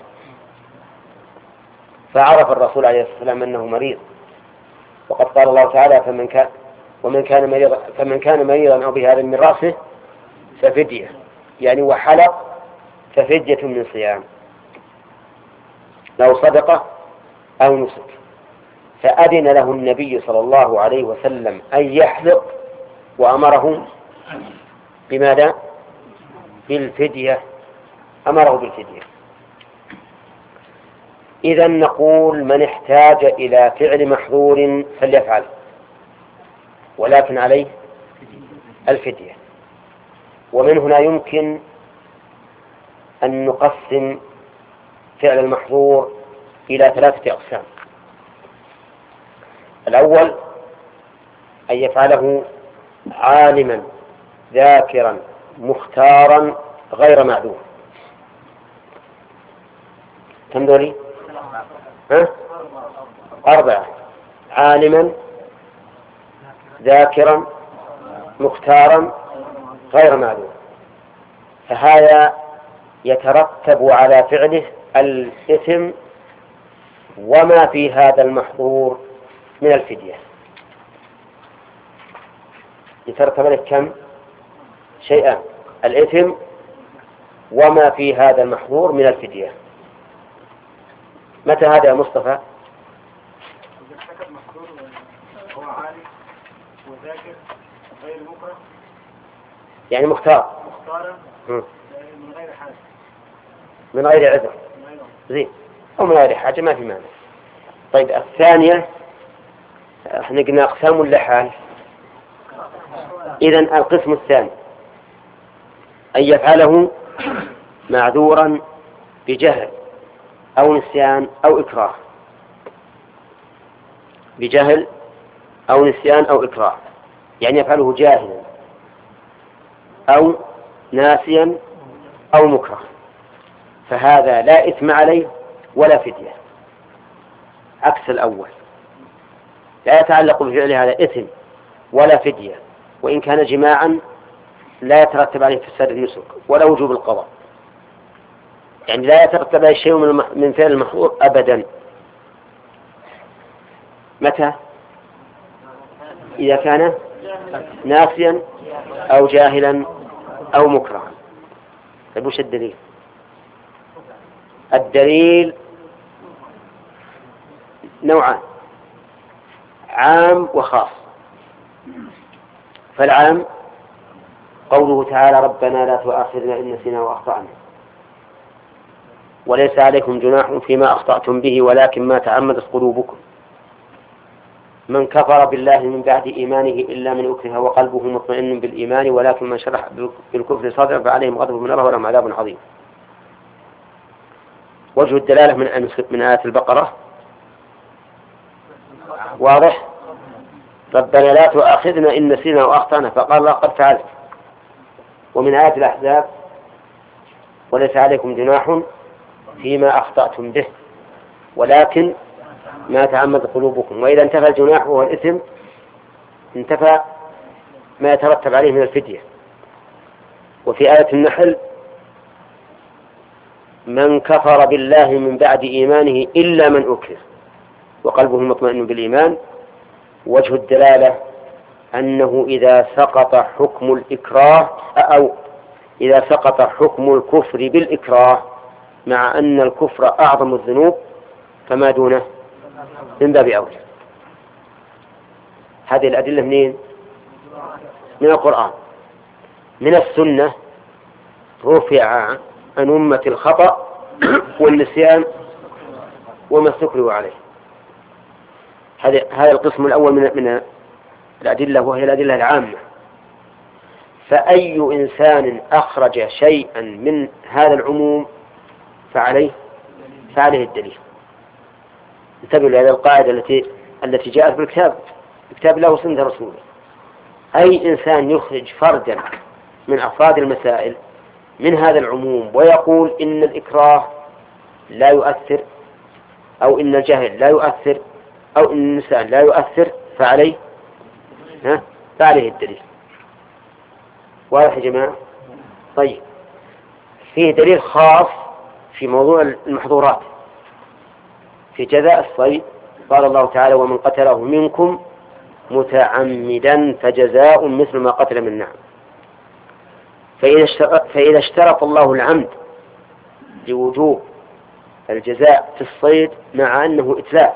فعرف الرسول عليه الصلاة والسلام أنه مريض. وقد قال الله تعالى فمن كان ومن كان مريضا فمن كان مريضا أو بهذا من رأسه ففدية، يعني وحلق ففدية من صيام لو صدقة أو نسك. فأذن له النبي صلى الله عليه وسلم أن يحلق، وأمره بماذا؟ بالفدية، أمره بالفدية. إذن نقول من احتاج إلى فعل محظور فليفعل، ولكن عليه الفدية. ومن هنا يمكن أن نقسم فعل المحظور إلى ثلاثة أقسام. الأول أن يفعله عالما ذاكرا مختارا غير معذور. كم دولي؟ ها؟ أربعة: عالما ذاكرا مختارا غير معذور. فهذا يترتب على فعله الإثم وما في هذا المحظور من الفدية. يترتب عليه كم؟ شيئان: الإثم وما في هذا المحظور من الفدية. متى هذا يا مصطفى؟ هو عالم وذاكر غير مكره، يعني مختار مختارا م. من غير حاجة، من غير عذر، زين، أو من غير حاجة ما في مانع. طيب الثانية، احنا قلنا أقسام ولا حال؟ إذن القسم الثاني أن يفعله معذورا بجهل أو نسيان أو إكراه، بجهل أو نسيان أو إكراه، يعني يفعله جاهلا أو ناسيا أو مكره، فهذا لا إثم عليه ولا فدية، عكس الأول. لا يتعلق بفعل هذا إثم ولا فدية، وإن كان جماعا لا يترتب عليه فساد النسك ولا وجوب القضاء، يعني لا يترتب عليه شيء من فعل المحظور أبدا. متى؟ إذا كان ناسيا أو جاهلا أو مكرها. طيب وش الدليل؟ الدليل نوعان: عام وخاص. فالعام قوله تعالى: ربنا لا تؤاخذنا إن نسينا وأخطأنا، وليس عليكم جناح فيما أخطأتم به ولكن ما تعمدت قلوبكم. من كفر بالله من بعد إيمانه إلا من أكره وقلبه مطمئن بالإيمان ولكن من شرح بالكفر صدرا فعليهم غضب من الله ولهم عذاب عظيم. وجه الدلالة من من آية البقرة واضح: ربنا لا تؤاخذنا إن نسينا وأخطأنا، فقال الله قد فعلت. ومن آية الأحزاب: وليس عليكم جناح فيما أخطأتم به ولكن ما تعمد قلوبكم. وإذا انتفى الجناح وهو الإثم انتفى ما يترتب عليه من الفدية. وفي آية النحل: من كفر بالله من بعد إيمانه إلا من أكره وقلبه مطمئن بالإيمان. وجه الدلالة أنه إذا سقط حكم الإكراه أو إذا سقط حكم الكفر بالإكراه مع أن الكفر أعظم الذنوب فما دونه من باب أولى. هذه الأدلة منين؟ من القرآن. من السنة: رفع عن أمة الخطأ والنسيان وما استكرهوا عليه. هذا القسم الأول من من الأدلة، وهي الأدلة العامة. فأي إنسان أخرج شيئا من هذا العموم فعليه فعليه الدليل. انتبهوا لهذه القاعدة التي التي جاءت بالكتاب كتاب الله وسنة رسوله. أي إنسان يخرج فردا من أفراد المسائل من هذا العموم ويقول إن الإكراه لا يؤثر أو إن الجهل لا يؤثر أو إن النسيان لا يؤثر فعليه ها فعليه الدليل. واضح يا جماعة؟ طيب، فيه دليل خاص في موضوع المحظورات في جزاء الصيد. قال الله تعالى: ومن قتله منكم متعمدا فجزاء مثل ما قتل من نعم. فإذا اشترط الله العمد لوجوب الجزاء في الصيد مع أنه إتلاف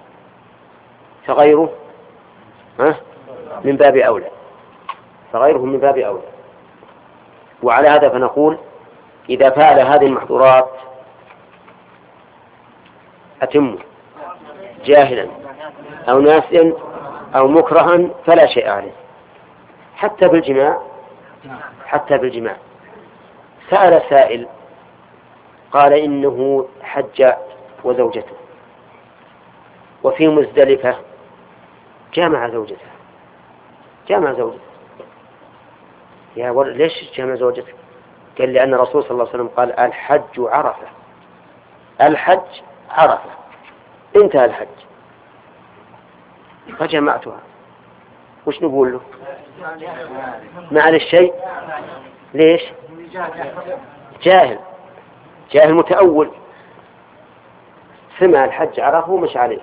فغيره ها من باب أولى فغيره من باب أولى. وعلى هذا فنقول: إذا فعل هذه المحظورات أتم جاهلا أو ناسيا أو مكرها فلا شيء عليه، حتى بالجماع. حتى بالجماع سأل سائل قال: إنه حج وزوجته وفي مزدلفة جامع زوجته جامع زوجته يا ولد ليش جامع زوجته؟ قال لأن الرسول صلى الله عليه وسلم قال الحج عرفة الحج عرفة انتهى الحج فجمعتها. وش نقول له؟ ما على الشيء. ليش؟ جاهل جاهل متأول سمع الحج عرفه مش عليه.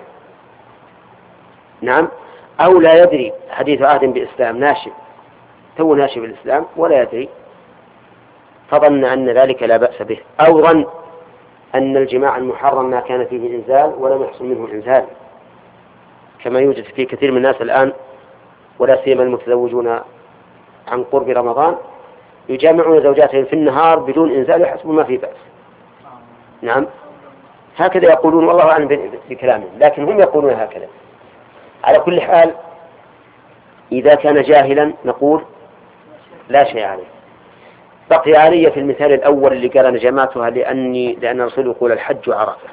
نعم. أو لا يدري حديث عهد بإسلام ناشئ تو ناشئ بالإسلام ولا يدري فظن أن ذلك لا بأس به أو ظن أن الجماع المحرم ما كان فيه إنزال ولم يحصل منه إنزال كما يوجد في كثير من الناس الآن ولا سيما المتزوجون عن قرب رمضان يجامعون زوجاتهم في النهار بدون إنزال يحسبون ما في بأس. نعم هكذا يقولون والله أعلم بكلامهم لكن هم يقولون هكذا. على كل حال إذا كان جاهلا نقول لا شيء عليه. بقي علي في المثال الأول اللي قال أنا جمعتها لأني لأن الرسول يقول الحج عرفة.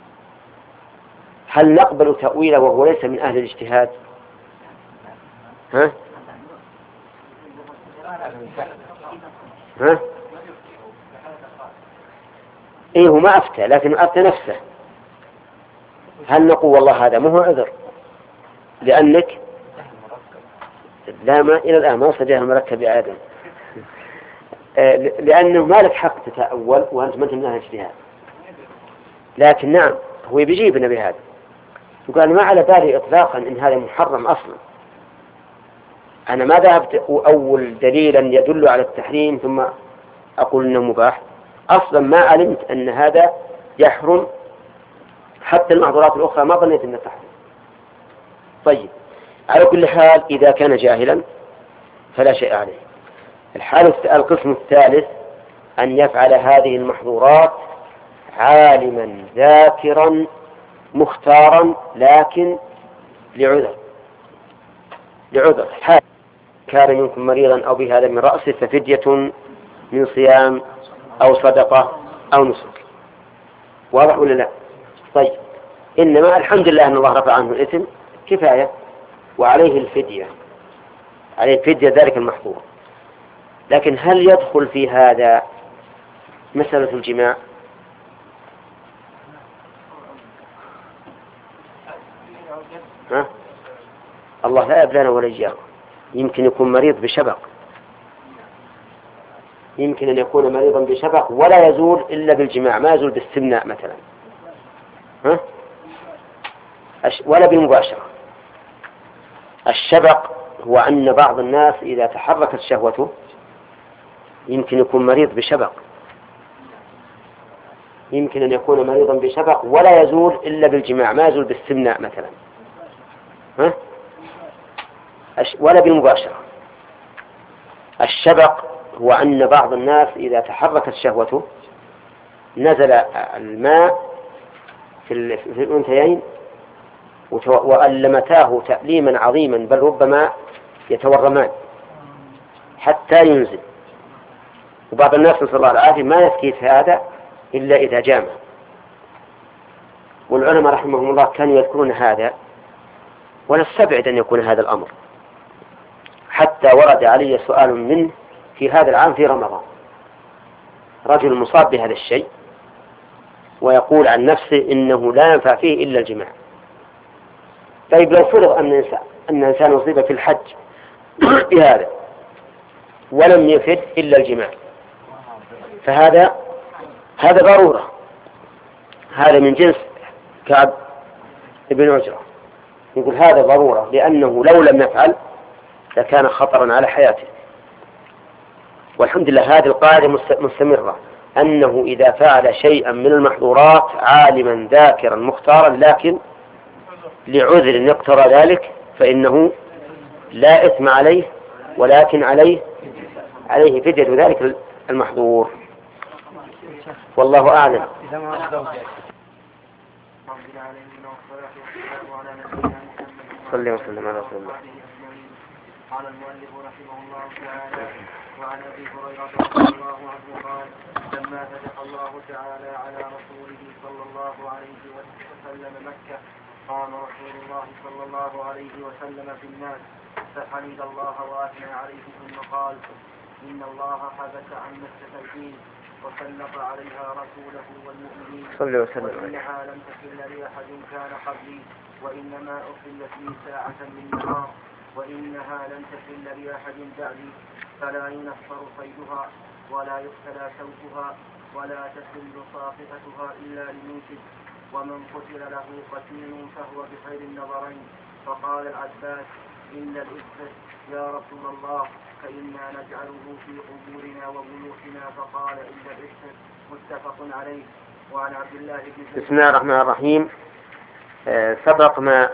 هل نقبل تأويله وهو ليس من أهل الاجتهاد؟ ها؟ ها؟ إيه هو ما أفتى لكن أفتى نفسه. هل نقول والله هذا مو عذر لأنك لا ما إلى الآن ما وصل جاهل مركب آدم لأنه ما لك حق تتأول وأنت ما أنت من أهل الاجتهاد. لكن نعم هو بيجيبنا بهذا يقول ما على بالي إطلاقا إن هذا محرم أصلا. أنا ما ذهبت أول دليلا يدل على التحريم ثم أقول إنه مباح أصلا ما علمت أن هذا يحرم حتى المحظورات الأخرى ما ظنيت أنه تحرم. طيب على كل حال إذا كان جاهلا فلا شيء عليه. الحالة القسم الثالث أن يفعل هذه المحظورات عالما ذاكرا مختارا لكن لعذر لعذر حال كان منكم مريضا أو بهذا من رأسه ففدية من صيام أو صدقة أو نسك. واضح ولا لا؟ طيب إنما الحمد لله أن الله رفع عنه الإثم كفاية وعليه الفدية عليه فدية ذلك المحظور. لكن هل يدخل في هذا مسألة الجماع؟ ها؟ الله لا يبلانا ولا إياه. يمكن يكون مريض بشبق يمكن أن يكون مريضا بشبق ولا يزول إلا بالجماع ما يزول باستمناء مثلا ها؟ ولا بالمباشرة. الشبق هو أن بعض الناس إذا تحركت شهوته يمكن يكون مريض بشبق يمكن أن يكون مريضا بشبق ولا يزول إلا بالجماع ما يزول باستمناء مثلا ها؟ ولا بالمباشرة. الشبق هو أن بعض الناس إذا تحركت شهوته نزل الماء في الأنثيين وألمتاه تأليما عظيما بل ربما يتورمان حتى ينزل. وبعض الناس نسأل الله العافية ما يسكت هذا إلا إذا جامع. والعلماء رحمهم الله كانوا يذكرون هذا ونستبعد أن يكون هذا الأمر حتى ورد علي سؤال منه في هذا العام في رمضان رجل مصاب بهذا الشيء ويقول عن نفسه إنه لا ينفع فيه إلا الجماع. طيب لو فرض أن الإنسان يصيب في الحج بهذا ولم يفد إلا الجماع فهذا هذا ضرورة. هذا من جنس كعب ابن عجرة يقول هذا ضرورة لأنه لو لم يفعل لكان خطرا على حياته. والحمد لله هذه القاعدة مستمرة أنه إذا فعل شيئا من المحظورات عالما ذاكرا مختارا لكن لعذر يقتضى ذلك فإنه لا إثم عليه ولكن عليه عليه فدية ذلك المحظور. والله أعلم. صلى وسلم على رسول الله. قال المؤلف رحمه الله تعالى وعن ابي هريره رضي الله عنه قال لما فتح الله تعالى على رسوله صلى الله عليه وسلم مكه قام رسول الله صلى الله عليه وسلم في الناس فحمد الله وأثنى عليه ثم قال إن الله حبس عن مكة الفيل وسلط عليها رسوله والمؤمنين صلى وسلم وإنها لم تحل لأحد كان قبلي وإنما أحلت لي ساعة من نهار وإنها لم تحل لأحد بعدي فلا ينفر صيدها ولا يقتلى شوكها ولا تحل صافقتها إلا لمنشد ومن قتل له قتيل فهو بخير النظرين. فقال العباس إن الإفك يا رسول الله فإنا نجعله في قبورنا وبيوتنا فقال إن الإفك متفق عليه. وعن عبد الله بن بسم الله الرحمن الرحيم. آه سبق ما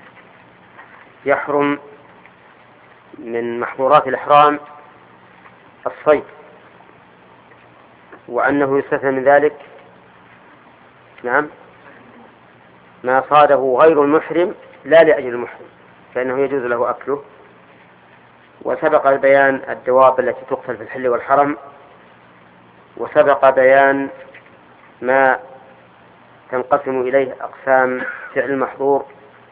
يحرم من محظورات الإحرام الصيد وأنه يستثنى من ذلك نعم ما صاده غير المحرم لا لأجل المحرم فإنه يجوز له أكله. وسبق البيان الدواب التي تقتل في الحل والحرم وسبق بيان ما تنقسم إليه أقسام فعل المحظور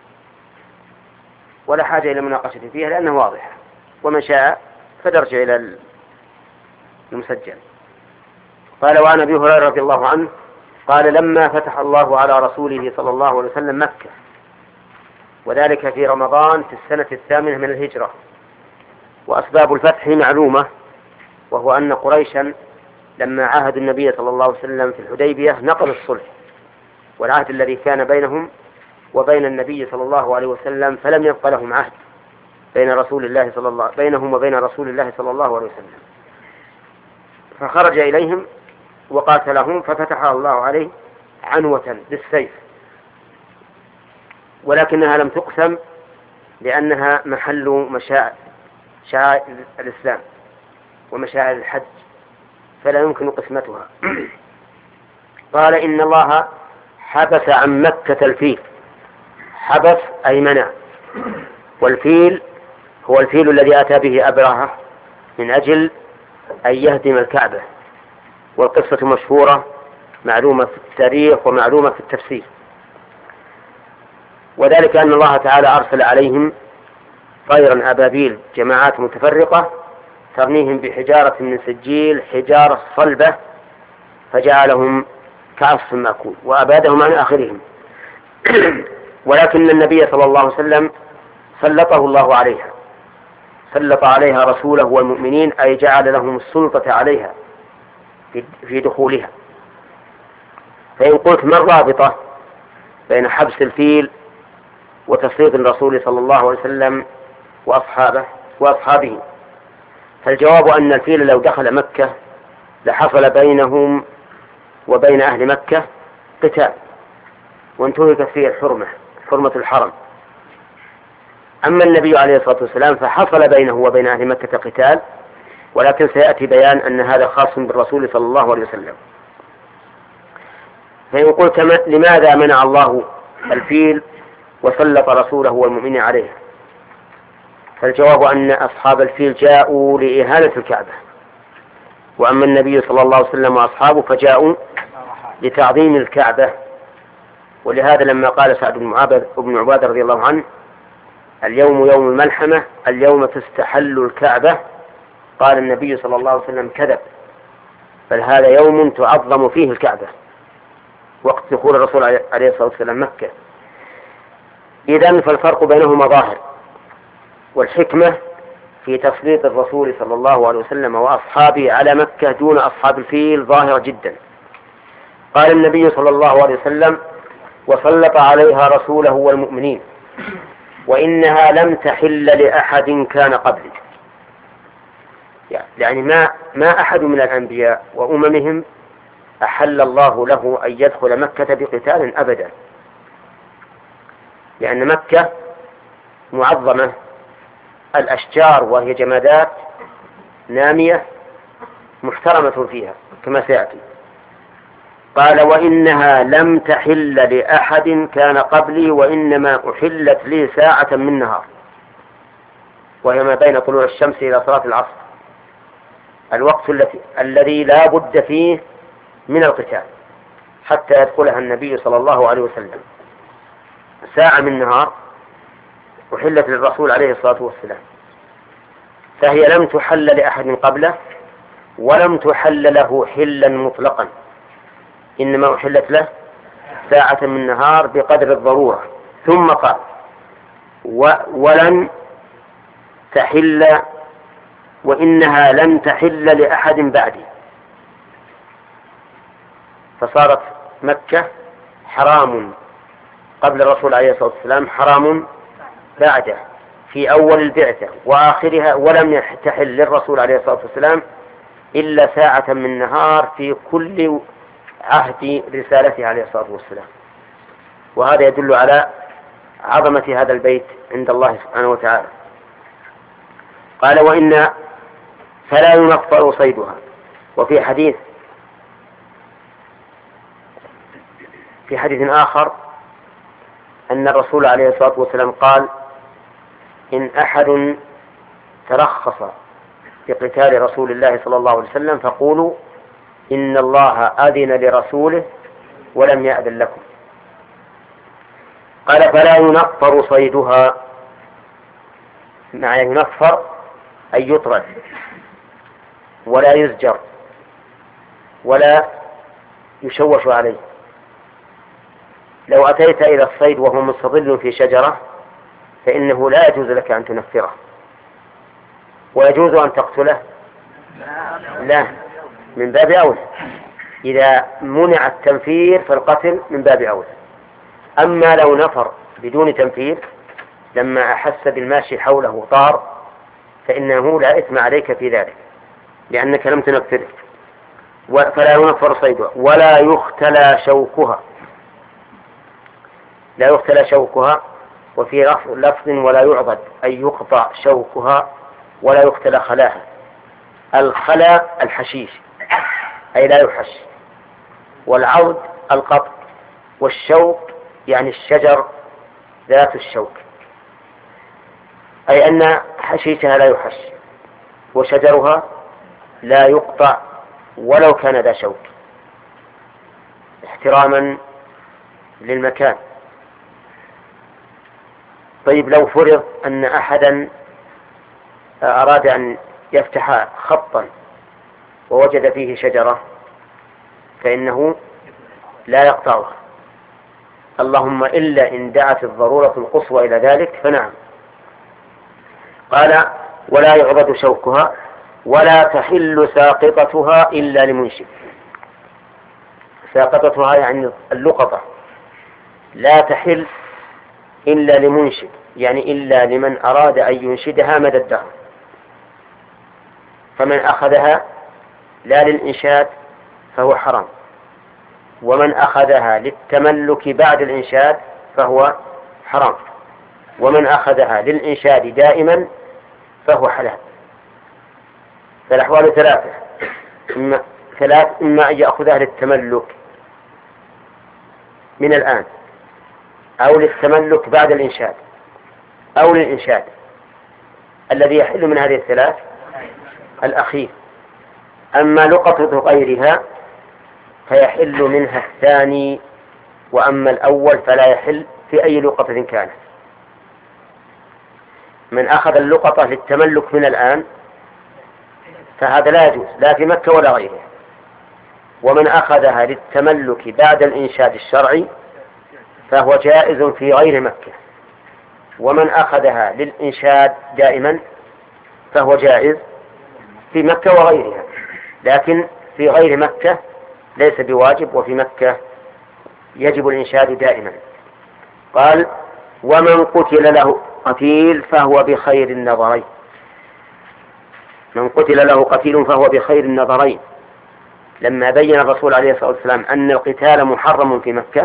ولا حاجة إلى مناقشة فيها لأنه واضح ومن شاء فدرج إلى المسجل. قال وعن أبي هريرة رضي الله عنه قال لما فتح الله على رسوله صلى الله عليه وسلم مكة وذلك في رمضان في السنة الثامنة من الهجرة وأسباب الفتح معلومة وهو أن قريشا لما عاهدوا النبي صلى الله عليه وسلم في الحديبية نقضوا الصلح والعهد الذي كان بينهم وبين النبي صلى الله عليه وسلم فلم يبق لهم عهد بين رسول الله صلى الله بينهم وبين رسول الله صلى الله عليه وسلم فخرج إليهم وقاتلهم ففتح الله عليه عنوة بالسيف ولكنها لم تقسم لأنها محل مشاعر شعائر الإسلام ومشاعر الحج فلا يمكن قسمتها. قال إن الله حبس عن مكة الفيل. حبس أي منع والفيل هو الفيل الذي أتى به أبرهة من أجل أن يهدم الكعبة والقصة مشهورة معلومة في التاريخ ومعلومة في التفسير وذلك أن الله تعالى أرسل عليهم طيرا أبابيل جماعات متفرقة ترميهم بحجارة من سجيل حجارة صلبة فجعلهم كعصف مأكول وأبادهم عن آخرهم ولكن النبي صلى الله عليه وسلم سلطه الله عليها سلط عليها رسوله والمؤمنين أي جعل لهم السلطة عليها في دخولها. فإن قلت ما الرابطة بين حبس الفيل وتسليط الرسول صلى الله عليه وسلم وأصحابه وأصحابه فالجواب أن الفيل لو دخل مكة لحصل بينهم وبين أهل مكة قتال وانتهكت فيه الحرمة حرمة الحرم. أما النبي عليه الصلاة والسلام فحصل بينه وبين أهل مكة قتال ولكن سيأتي بيان أن هذا خاص بالرسول صلى الله عليه وسلم. فإن قلت لماذا منع الله الفيل وسلط رسوله والمؤمنين عليه فالجواب أن أصحاب الفيل جاءوا لإهانة الكعبة وأما النبي صلى الله عليه وسلم وأصحابه فجاءوا لتعظيم الكعبة. ولهذا لما قال سعد بن عبادة رضي الله عنه اليوم يوم الملحمة اليوم تستحل الكعبة قال النبي صلى الله عليه وسلم كذب بل هذا يوم تعظم فيه الكعبة وقت دخول الرسول عليه الصلاة والسلام مكة. إذن فالفرق بينهما ظاهر والحكمة في تسليط الرسول صلى الله عليه وسلم وأصحابه على مكة دون أصحاب الفيل ظاهرة جدا. قال النبي صلى الله عليه وسلم وسلط عليها رسوله والمؤمنين وإنها لم تحل لأحد كان قبلي يعني ما ما أحد من الأنبياء وأممهم أحل الله له أن يدخل مكة بقتال أبدا لأن مكة معظمة الأشجار وهي جمادات نامية محترمة فيها كما سيأتي. قال وإنها لم تحل لأحد كان قبلي وإنما أحلت لي ساعة من نهار وهي ما بين طلوع الشمس إلى صلاة العصر الوقت التي الذي لا بد فيه من القتال حتى يدخلها النبي صلى الله عليه وسلم. ساعة من نهار أحلت للرسول عليه الصلاة والسلام، فهي لم تحل لأحد قبله ولم تحل له حلا مطلقا، إنما أحلت له ساعة من نهار بقدر الضرورة. ثم قال ولن تحل وإنها لن تحل لأحد بعدي، فصارت مكة حرام قبل الرسول عليه الصلاة والسلام، حرام بعده في أول البعثة وآخرها، ولم تحل للرسول عليه الصلاة والسلام إلا ساعة من نهار في كل عهد رسالته عليه الصلاة والسلام. وهذا يدل على عظمة هذا البيت عند الله سبحانه وتعالى. قال وإن فلا ينفر صيدها. وفي حديث في حديث آخر أن الرسول عليه الصلاة والسلام قال إن أحد ترخص بقتال رسول الله صلى الله عليه وسلم فقولوا إن الله أذن لرسوله ولم يأذن لكم. قال فلا ينفر صيدها، معنى ينفر أي يطرد ولا يزجر ولا يشوش عليه. لو أتيت إلى الصيد وهو مستظل في شجرة فإنه لا يجوز لك أن تنفره. ويجوز أن تقتله؟ لا، من باب أولى. إذا منع التنفير فالقتل من باب أولى. أما لو نفر بدون تنفير لما أحس بالماشي حوله طار فإنه لا إثم عليك في ذلك لأنك لم تنفره. فلا ينفر صيدها ولا يختلى شوكها، لا يختلى شوكها. وفي لفظ ولا يعضد أي يقطع شوكها ولا يختلى خلاها. الخلا الحشيش أي لا يحش، والعضد القطع، والشوك يعني الشجر ذات الشوك، أي أن حشيشها لا يحش وشجرها لا يقطع ولو كان ذا شوك، احتراما للمكان. طيب لو فرض أن أحدا أراد أن يفتح خطا ووجد فيه شجرة فإنه لا يقطعها، اللهم إلا إن دعت الضرورة القصوى إلى ذلك فنعم. قال ولا يعضد شوكها ولا تحل ساقطتها إلا لمنشد. ساقطتها يعني اللقطة، لا تحل إلا لمنشد يعني إلا لمن أراد أن ينشدها مدى الدهر. فمن أخذها لا للإنشاد فهو حرام، ومن أخذها للتملك بعد الإنشاد فهو حرام، ومن أخذها للإنشاد دائما فهو حلال. فالأحوال ثلاثة، إما ثلاث إما أن يأخذها للتملك من الآن، أو للتملك بعد الإنشاد، أو للإنشاد. الذي يحل من هذه الثلاث الأخير. أما لقطة غيرها فيحل منها الثاني، وأما الأول فلا يحل في أي لقطة كانت. من أخذ اللقطة للتملك من الآن فهذا لا يجوز لا في مكة ولا غيرها، ومن أخذها للتملك بعد الإنشاد الشرعي فهو جائز في غير مكة، ومن أخذها للإنشاد دائما فهو جائز في مكة وغيرها، لكن في غير مكة ليس بواجب، وفي مكة يجب الإنشاد دائما. قال ومن قتل له قتيل فهو بخير النظرين. من قتل له قتيل فهو بخير النظرين. لما بين الرسول عليه الصلاة والسلام أن القتال محرم في مكة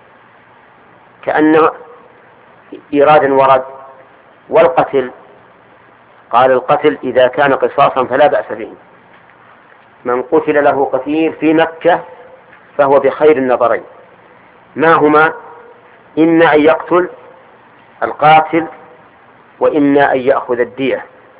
كأن إيرادا ورد، والقتل قال القتل إذا كان قصاصا فلا بأس به. من قتل له قتيل في مكة فهو بخير النظرين. ما هما؟ إما أن يقتل القاتل وإما أن يأخذ الدية.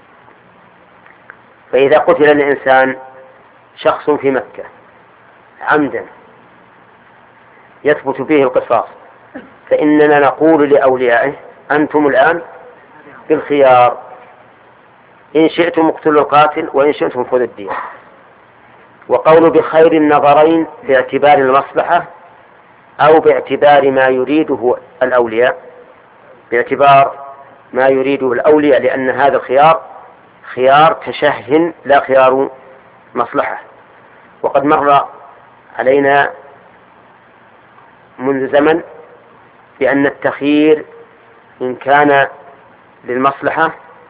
فإذا قتل الإنسان شخص في مكة عمدا يثبت فيه القصاص فإننا نقول لأوليائه أنتم الآن بالخيار، إن شئتم اقتلوا القاتل وإن شئتم خذوا الدين. وقول بخير النظرين باعتبار المصلحة أو باعتبار ما يريده الأولياء، باعتبار ما يريده الأولياء، لأن هذا الخيار خيار تشه لا خيار مصلحة. وقد مر علينا منذ زمن بأن التخيير إن كان للمصلحة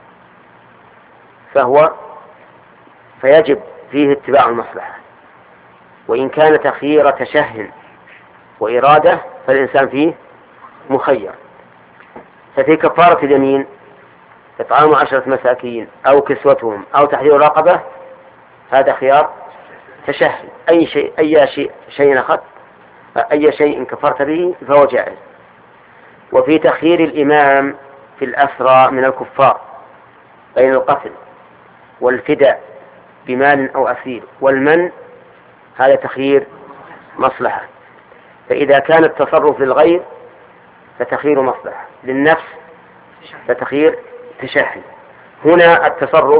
فهو فيجب فيه اتباع المصلحة، وإن كان تخيير تشه وإرادة فالإنسان فيه مخير. ففي كفارة اليمين إطعام عشرة مساكين أو كسوتهم أو تحرير رقبة، هذا خيار تشه، أي شيء أي شيء شيء أخذ أي شيء كفرت به فهو جائز. وفي تخيير الإمام في الأسرى من الكفار بين القتل والفداء بمال أو أسير والمن، هذا تخيير مصلحة. فإذا كان التصرف للغير فتخيير مصلحة، للنفس فتخيير تشهي. هنا التصرف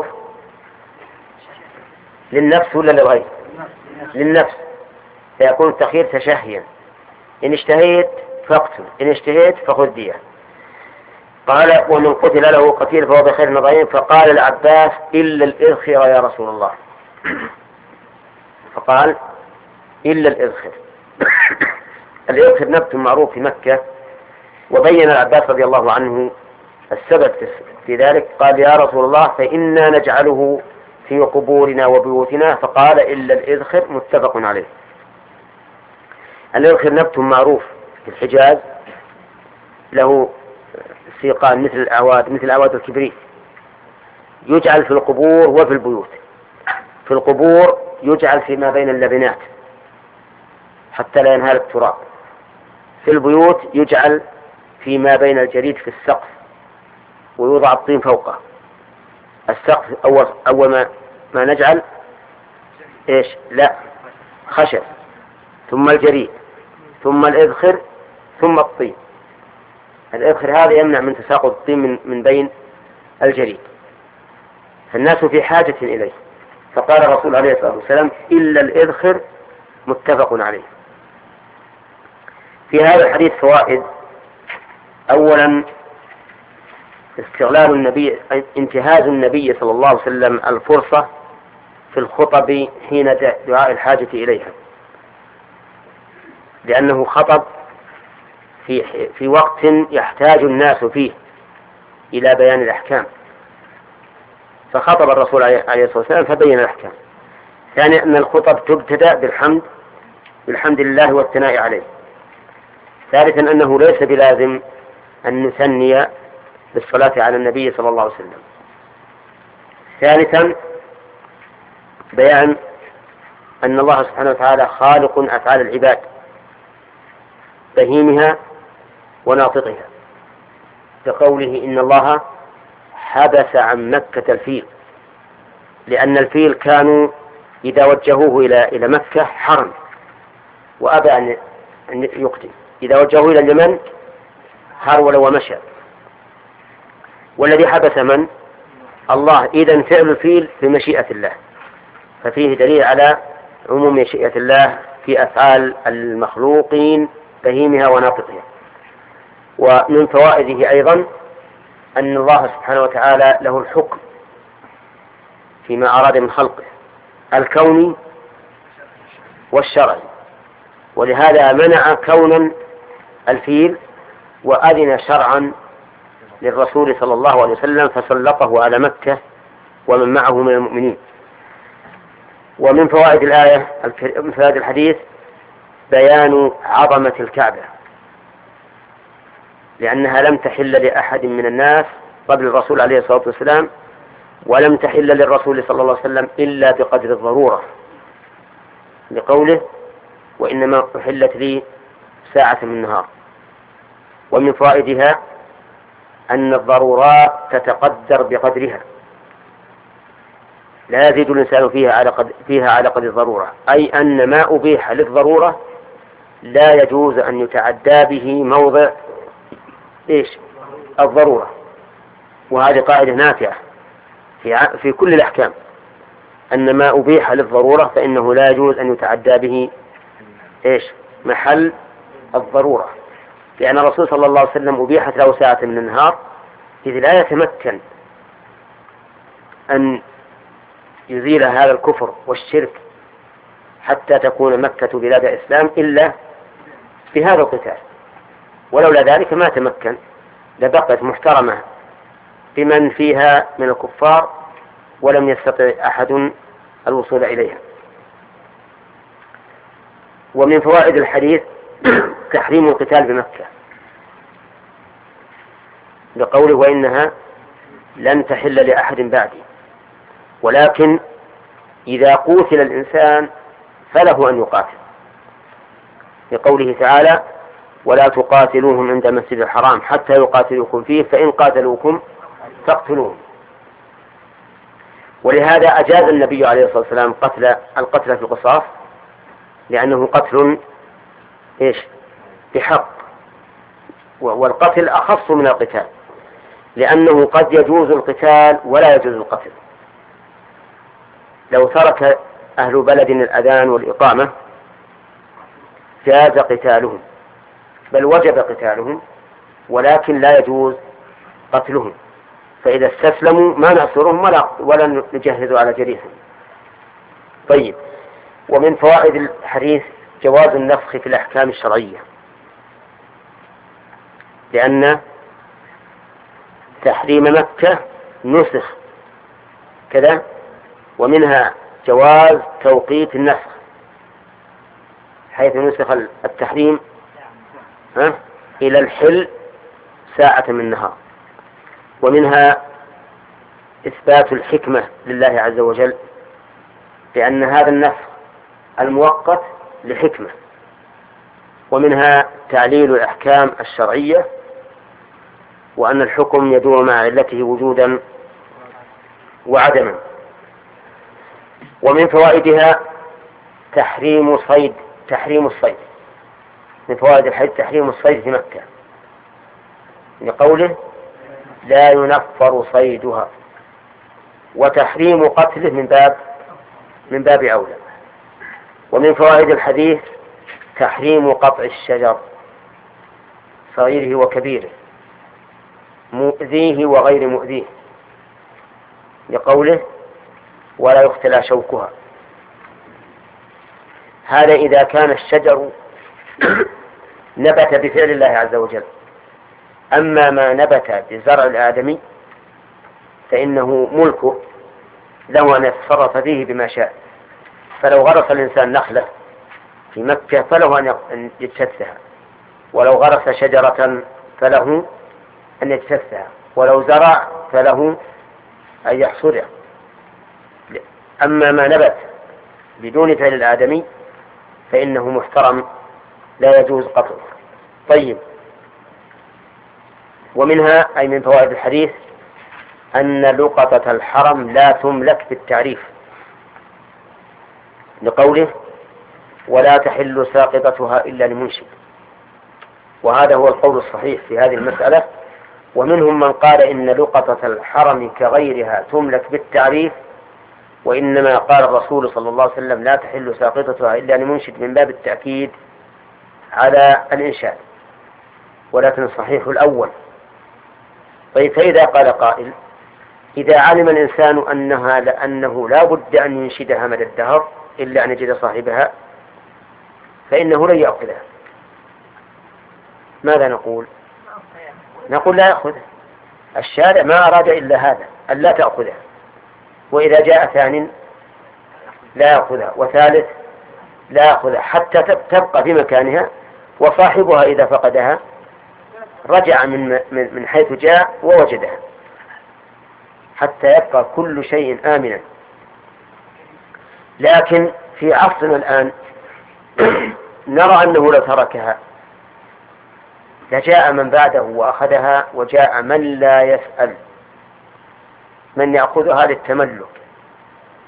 للنفس ولا للغير؟ للنفس، فيكون التخيير تشهيا، إن اشتهيت فاقتل، إن اشتهيت فخذ دية. قال ومن قتل له قتيل فهو بخير النظرين. فقال العباس إلا الإذخر يا رسول الله، فقال إلا الإذخر. الإذخر نبت معروف في مكة، وبين العباس رضي الله عنه السبب في ذلك، قال يا رسول الله فإنا نجعله في قبورنا وبيوتنا، فقال إلا الإذخر، متفق عليه. الإذخر نبت معروف في الحجاز، له سيقان مثل الأعواد مثل أعواد الكبريت، يجعل في القبور وفي البيوت. في القبور يجعل فيما بين اللبنات حتى لا ينهال التراب، في البيوت يجعل فيما بين الجريد في السقف ويوضع الطين فوقه. السقف أول, أول ما, ما نجعل إيش؟ لا، خشب، ثم الجريد، ثم الإذخر، ثم الطين. الإذخر هذا يمنع من تساقط الطين من, من بين الجريد، فالناس في حاجة إليه. فقال الرسول عليه الصلاة والسلام إلا الإذخر، متفق عليه. في هذا الحديث فوائد. أولا استغلال النبي انتهاز النبي صلى الله عليه وسلم الفرصة في الخطب حين دعاء الحاجة إليها، لأنه خطب في في وقت يحتاج الناس فيه إلى بيان الأحكام، فخطب الرسول عليه الصلاة والسلام فبين الأحكام. ثانيا أن الخطب تبتدأ بالحمد بالحمد لله والثناء عليه. ثالثا أنه ليس بلازم أن نثني بالصلاة على النبي صلى الله عليه وسلم. ثالثا بيان أن الله سبحانه وتعالى خالق أفعال العباد بهيمها وناطقها، كقوله إن الله حبس عن مكة الفيل، لأن الفيل كانوا إذا وجهوه إلى إلى مكة حرم وأبى أن يقتل، إذا وجهوه إلى اليمن هرول ومشى. والذي حبس من؟ الله. إذن فعل الفيل في مشيئة الله، ففيه دليل على عموم مشيئة الله في أفعال المخلوقين بهيمها وناطقها. ومن فوائده أيضا أن الله سبحانه وتعالى له الحكم فيما أراد من خلقه الكوني والشرعي، ولهذا منع كونا الفيل وأذن شرعا للرسول صلى الله عليه وسلم فسلطه على مكة ومن معه من المؤمنين. ومن فوائد الآية من فوائد الحديث بيان عظمة الكعبة، لأنها لم تحل لأحد من الناس قبل الرسول عليه الصلاة والسلام، ولم تحل للرسول صلى الله عليه وسلم إلا بقدر الضرورة، لقوله وإنما أحلت لي ساعة من النهار. ومن فوائدها أن الضرورات تتقدر بقدرها، لا يزيد الإنسان فيها على قدر فيها على قدر الضرورة، أي أن ما أبيح للضرورة لا يجوز أن يتعدى به موضع إيش؟ الضرورة. وهذه قاعدة نافعة في في كل الأحكام، أن ما أبيح للضرورة فإنه لا يجوز أن يتعدى به إيش؟ محل الضرورة، لأن الرسول صلى الله عليه وسلم أبيحت له ساعة من النهار، إذ لا يتمكن أن يزيل هذا الكفر والشرك حتى تكون مكة بلاد إسلام إلا بهذا القتال، ولولا ذلك ما تمكن، لبقت محترمة بمن فيها من الكفار ولم يستطع أحد الوصول إليها. ومن فوائد الحديث تحريم القتال بمكة، بقوله وإنها لن تحل لأحد بعدي، ولكن إذا قتل الإنسان فله أن يقاتل، بقوله تعالى ولا تقاتلوهم عند المسجد الحرام حتى يقاتلوكم فيه فإن قاتلوكم فاقتلوهم. ولهذا أجاز النبي عليه الصلاة والسلام قتل القتل في القصاص، لأنه قتل إيش؟ بحق، والقتل أخص من القتال، لأنه قد يجوز القتال ولا يجوز القتل. لو ترك أهل بلد الأذان والإقامة جاز قتالهم، بل وجب قتالهم، ولكن لا يجوز قتلهم، فإذا استسلموا ما نأسرهم ولا, ولا نجهز على جريحهم. طيب. ومن فوائد الحديث جواز النسخ في الأحكام الشرعية، لأن تحريم مكة نسخ كذا، ومنها جواز توقيت النسخ حيث نسخ التحريم ها إلى الحل ساعة من نهار، ومنها إثبات الحكمة لله عز وجل، لأن هذا النسخ المؤقت لحكمة، ومنها تعليل الأحكام الشرعية، وأن الحكم يدور مع علته وجودا وعدما. ومن فوائدها تحريم صيد تحريم الصيد من فوائد الحديث تحريم الصيد في مكة، لقوله لا ينفر صيدها، وتحريم قتله من باب من باب أولى. ومن فوائد الحديث تحريم قطع الشجر صغيره وكبيره، مؤذيه وغير مؤذيه، لقوله ولا يختلى شوكها. هذا إذا كان الشجر نبت بفعل الله عز وجل. أما ما نبت بزرع الآدمي فإنه ملكه، له أن يتصرف فيه بما شاء، فلو غرس الإنسان نخلة في مكة فله أن يجتثها، ولو غرس شجرة فله أن يجتثها، ولو زرع فله أن يحصدها. أما ما نبت بدون فعل الآدمي فإنه محترم لا يجوز قطعه. طيب. ومنها أي من فوائد الحديث أن لقطة الحرم لا تملك بالتعريف، لقوله ولا تحل ساقطتها إلا لمنشد، وهذا هو القول الصحيح في هذه المسألة. ومنهم من قال إن لقطة الحرم كغيرها تملك بالتعريف، وإنما قال الرسول صلى الله عليه وسلم لا تحل ساقطتها إلا لمنشد من باب التأكيد على الإنشاد، ولكن الصحيح الأول. طيب، فإذا قال قائل إذا علم الإنسان أنها لأنه لا بد أن ينشدها مدى الدهر إلا أن يجد صاحبها فإنه لن يأخذها، ماذا نقول؟ نقول لا يأخذها. الشارع ما أراد إلا هذا، أن لا تأخذها، وإذا جاء ثانٍ لا يأخذها، وثالث لا يأخذها، حتى تبقى في مكانها، وصاحبها إذا فقدها رجع من من حيث جاء ووجدها، حتى يبقى كل شيء آمنا. لكن في عصرنا الآن نرى أنه لو تركها لجاء من بعده وأخذها، وجاء من لا يسأل من يأخذها للتملك.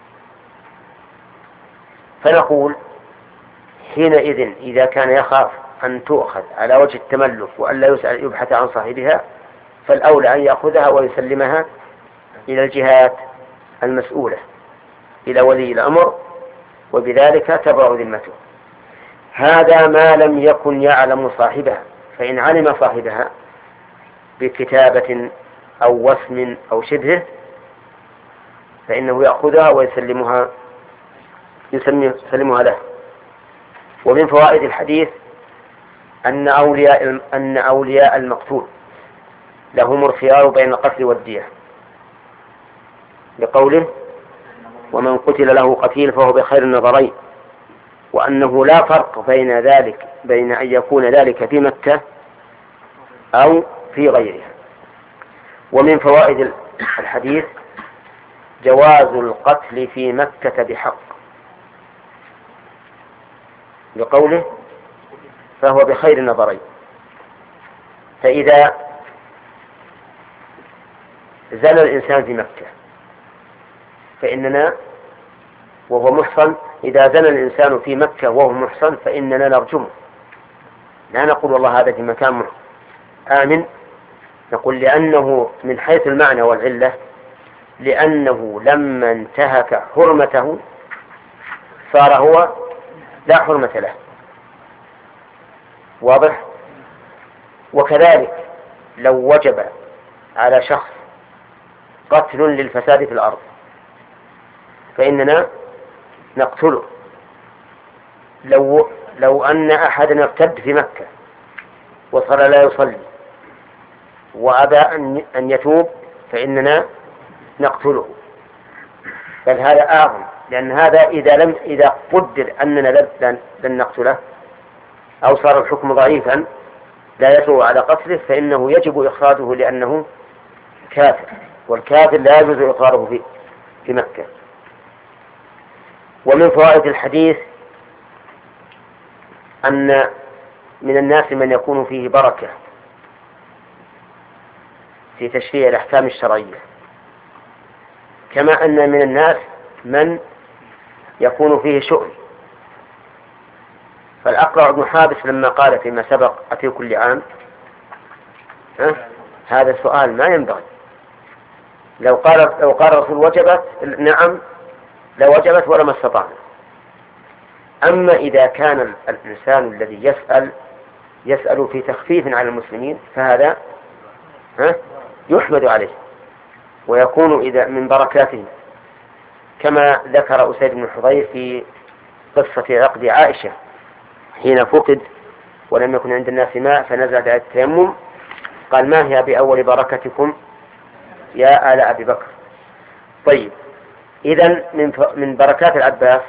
فنقول حينئذ إذا كان يخاف أن تؤخذ على وجه التملك وأن لا يسأل يبحث عن صاحبها، فالأولى أن يأخذها ويسلمها إلى الجهات المسؤولة، إلى ولي الأمر، وبذلك تبرأ ذمته. هذا ما لم يكن يعلم صاحبها، فإن علم صاحبها بكتابة أو وسم أو شبهه فإنه يأخذها ويسلمها يسلمها له. ومن فوائد الحديث أن أولياء أن أولياء المقتول لهم الخيار بين القتل والدية، لقوله: ومن قتل له قتيل فهو بخير النظرين، وأنه لا فرق بين ذلك بين أن يكون ذلك في مكة أو في غيرها. ومن فوائد الحديث جواز القتل في مكة بحق، لقوله: فهو بخير النظرين. فإذا زنى الإنسان في مكة فإننا وهو محصن إذا زنى الإنسان في مكة وهو محصن فإننا نرجمه، لا نقول والله هذا في مكان آمن، نقول لأنه من حيث المعنى والعلة، لأنه لما انتهك حرمته صار هو لا حرمة له. واضح؟ وكذلك لو وجب على شخص قتل للفساد في الأرض فإننا نقتله. لو لو أن أحدنا ارتد في مكة وصار لا يصلي وأبى أن يتوب فإننا نقتله، بل هذا أعظم، لأن هذا إذا لم إذا قدر أننا لن نقتله أو صار الحكم ضعيفا لا يسوء على قتله فإنه يجب إخراجه لأنه كافر، والكافر لا يجوز إقراره في في مكة. ومن فوائد الحديث أن من الناس من يكون فيه بركة في تشريع الأحكام الشرعية، كما أن من الناس من يكون فيه شؤم. فالأقرع بن حابس لما قال فيما سبق: أتي كل عام، هذا السؤال ما ينبغي. لو قال لو قال الرسول وجبت، نعم لوجبت ولما استطعنا. أما إذا كان الإنسان الذي يسأل يسأل في تخفيف على المسلمين فهذا يحمد عليه ويكون إذا من بركاته، كما ذكر أسيد بن حضير في قصة عقد عائشة حين فقد ولم يكن عند الناس ماء فنزل دعاء التيمم، قال: ما هي بأول بركتكم يا آل أبي بكر. طيب، إذن من بركات العباس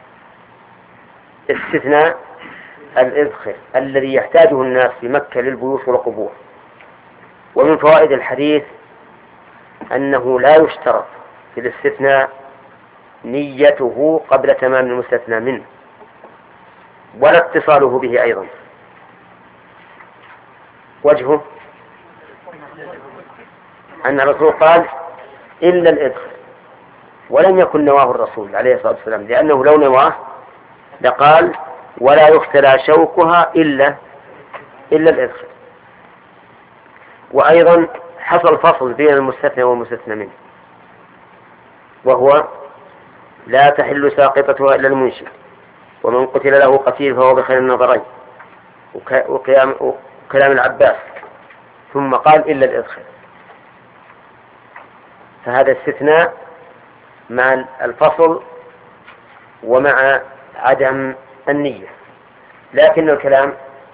استثناء الإذخر الذي يحتاجه الناس في مكة للبيوت والقبور. ومن فوائد الحديث أنه لا يشترط في الاستثناء نيته قبل تمام المستثنى منه ولا اتصاله به أيضا. وجهه أن الرسول قال: إلا الإذخر، ولم يكن نواه الرسول عليه الصلاة والسلام، لأنه لو نواه لقال: ولا يختلى شوكها إلا إلا الإذخر. وأيضا حصل فصل بين المستثنى والمستثنى منه، وهو: لا تحل ساقطتها إلا المنشئ، ومن قتل له قتيل فهو بخير النظرين، وكلام وكلام العباس، ثم قال: إلا الإذخر. فهذا استثناء مع الفصل ومع عدم النية، لكن الكلام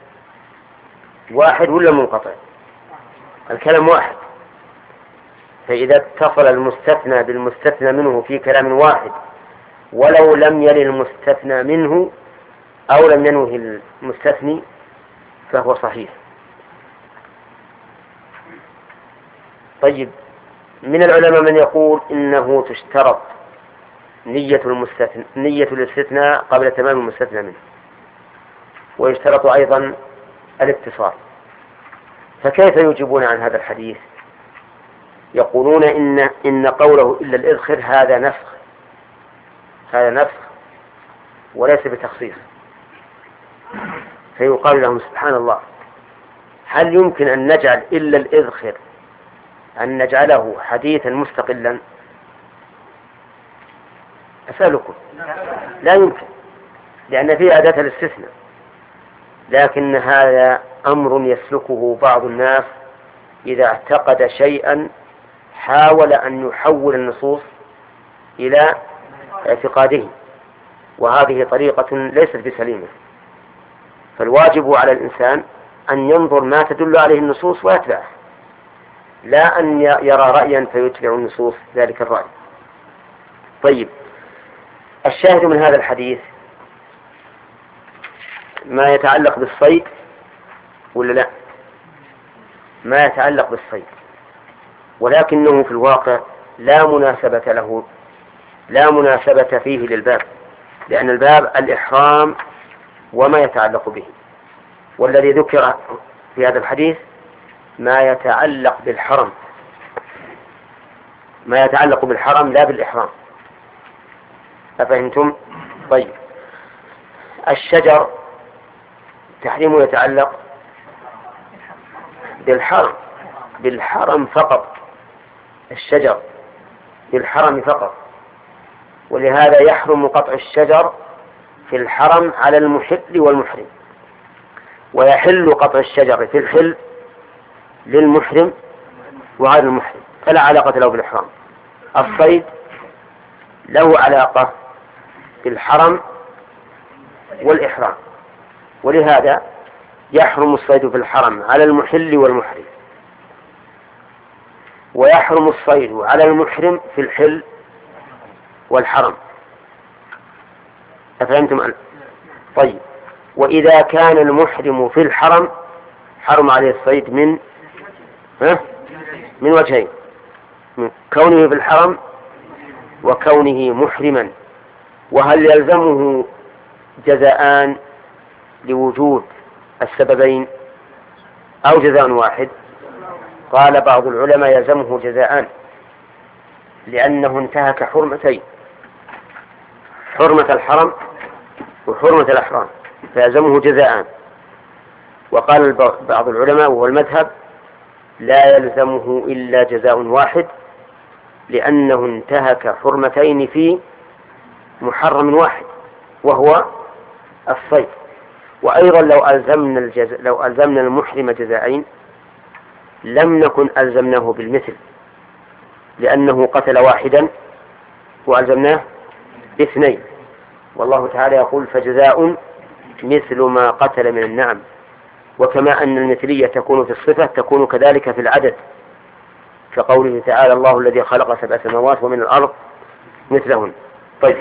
واحد ولا منقطع؟ الكلام واحد. فإذا اتصل المستثنى بالمستثنى منه في كلام واحد ولو لم يل المستثنى منه أو لم ينوه المستثني فهو صحيح. طيب، من العلماء من يقول إنه تشترط نية المستثنى نية الاستثناء قبل تمام المستثنى منه، ويشترط أيضا الاتصال. فكيف يجيبون عن هذا الحديث؟ يقولون إن إن قوله إلا الإذخر هذا نسخ هذا نسخ وليس بتخصيص. فيقال لهم سبحان الله، هل يمكن أن نجعل إلا الإذخر أن نجعله حديثا مستقلا؟ أسألكم، لا يمكن، لأن فيه أداة الاستثناء. لكن هذا أمر يسلكه بعض الناس إذا اعتقد شيئا حاول أن يحول النصوص إلى اعتقاده، وهذه طريقة ليست بسليمة. فالواجب على الإنسان أن ينظر ما تدل عليه النصوص ويتبعه، لا أن يرى رأيا فيتبع النصوص ذلك الرأي. طيب، الشاهد من هذا الحديث ما يتعلق بالصيد ولا لا؟ ما يتعلق بالصيد، ولكنه في الواقع لا مناسبة له، لا مناسبة فيه للباب، لأن الباب الإحرام وما يتعلق به، والذي ذكر في هذا الحديث ما يتعلق بالحرم، ما يتعلق بالحرم لا بالإحرام. أفهمتم؟ طيب، الشجر تحريمه يتعلق بالحرم، بالحرم فقط، الشجر بالحرم فقط، ولهذا يحرم قطع الشجر في الحرم على المحل والمحرم، ويحل قطع الشجر في الحل للمحرم وغير المحرم، فلا علاقة له بالإحرام. الصيد له علاقة بالحرم والإحرام، ولهذا يحرم الصيد في الحرم على المحل والمحرم، ويحرم الصيد على المحرم في الحل والحرم. أفهمتم أن؟ طيب، وإذا كان المحرم في الحرم حرم عليه الصيد من ها؟ من وجهين: من كونه في الحرم وكونه محرما. وهل يلزمه جزاءان لوجود السببين أو جزاء واحد؟ قال بعض العلماء يلزمه جزاءان، لأنه انتهك حرمتين: حرمة الحرم وحرمة الإحرام، فيلزمه جزاءان. وقال بعض العلماء وهو المذهب لا يلزمه إلا جزاء واحد، لأنه انتهك حرمتين في محرم واحد وهو الصيد. وأيضا لو ألزمنا, الجز... لو ألزمنا المحرم جزاءين لم نكن ألزمناه بالمثل، لأنه قتل واحدا وألزمناه باثنين، والله تعالى يقول: فجزاء مثل ما قتل من النعم. وكما أن المثلية تكون في الصفة تكون كذلك في العدد، كقوله تعالى: الله الذي خلق سبع سماوات ومن الأرض مثلهن. طيب،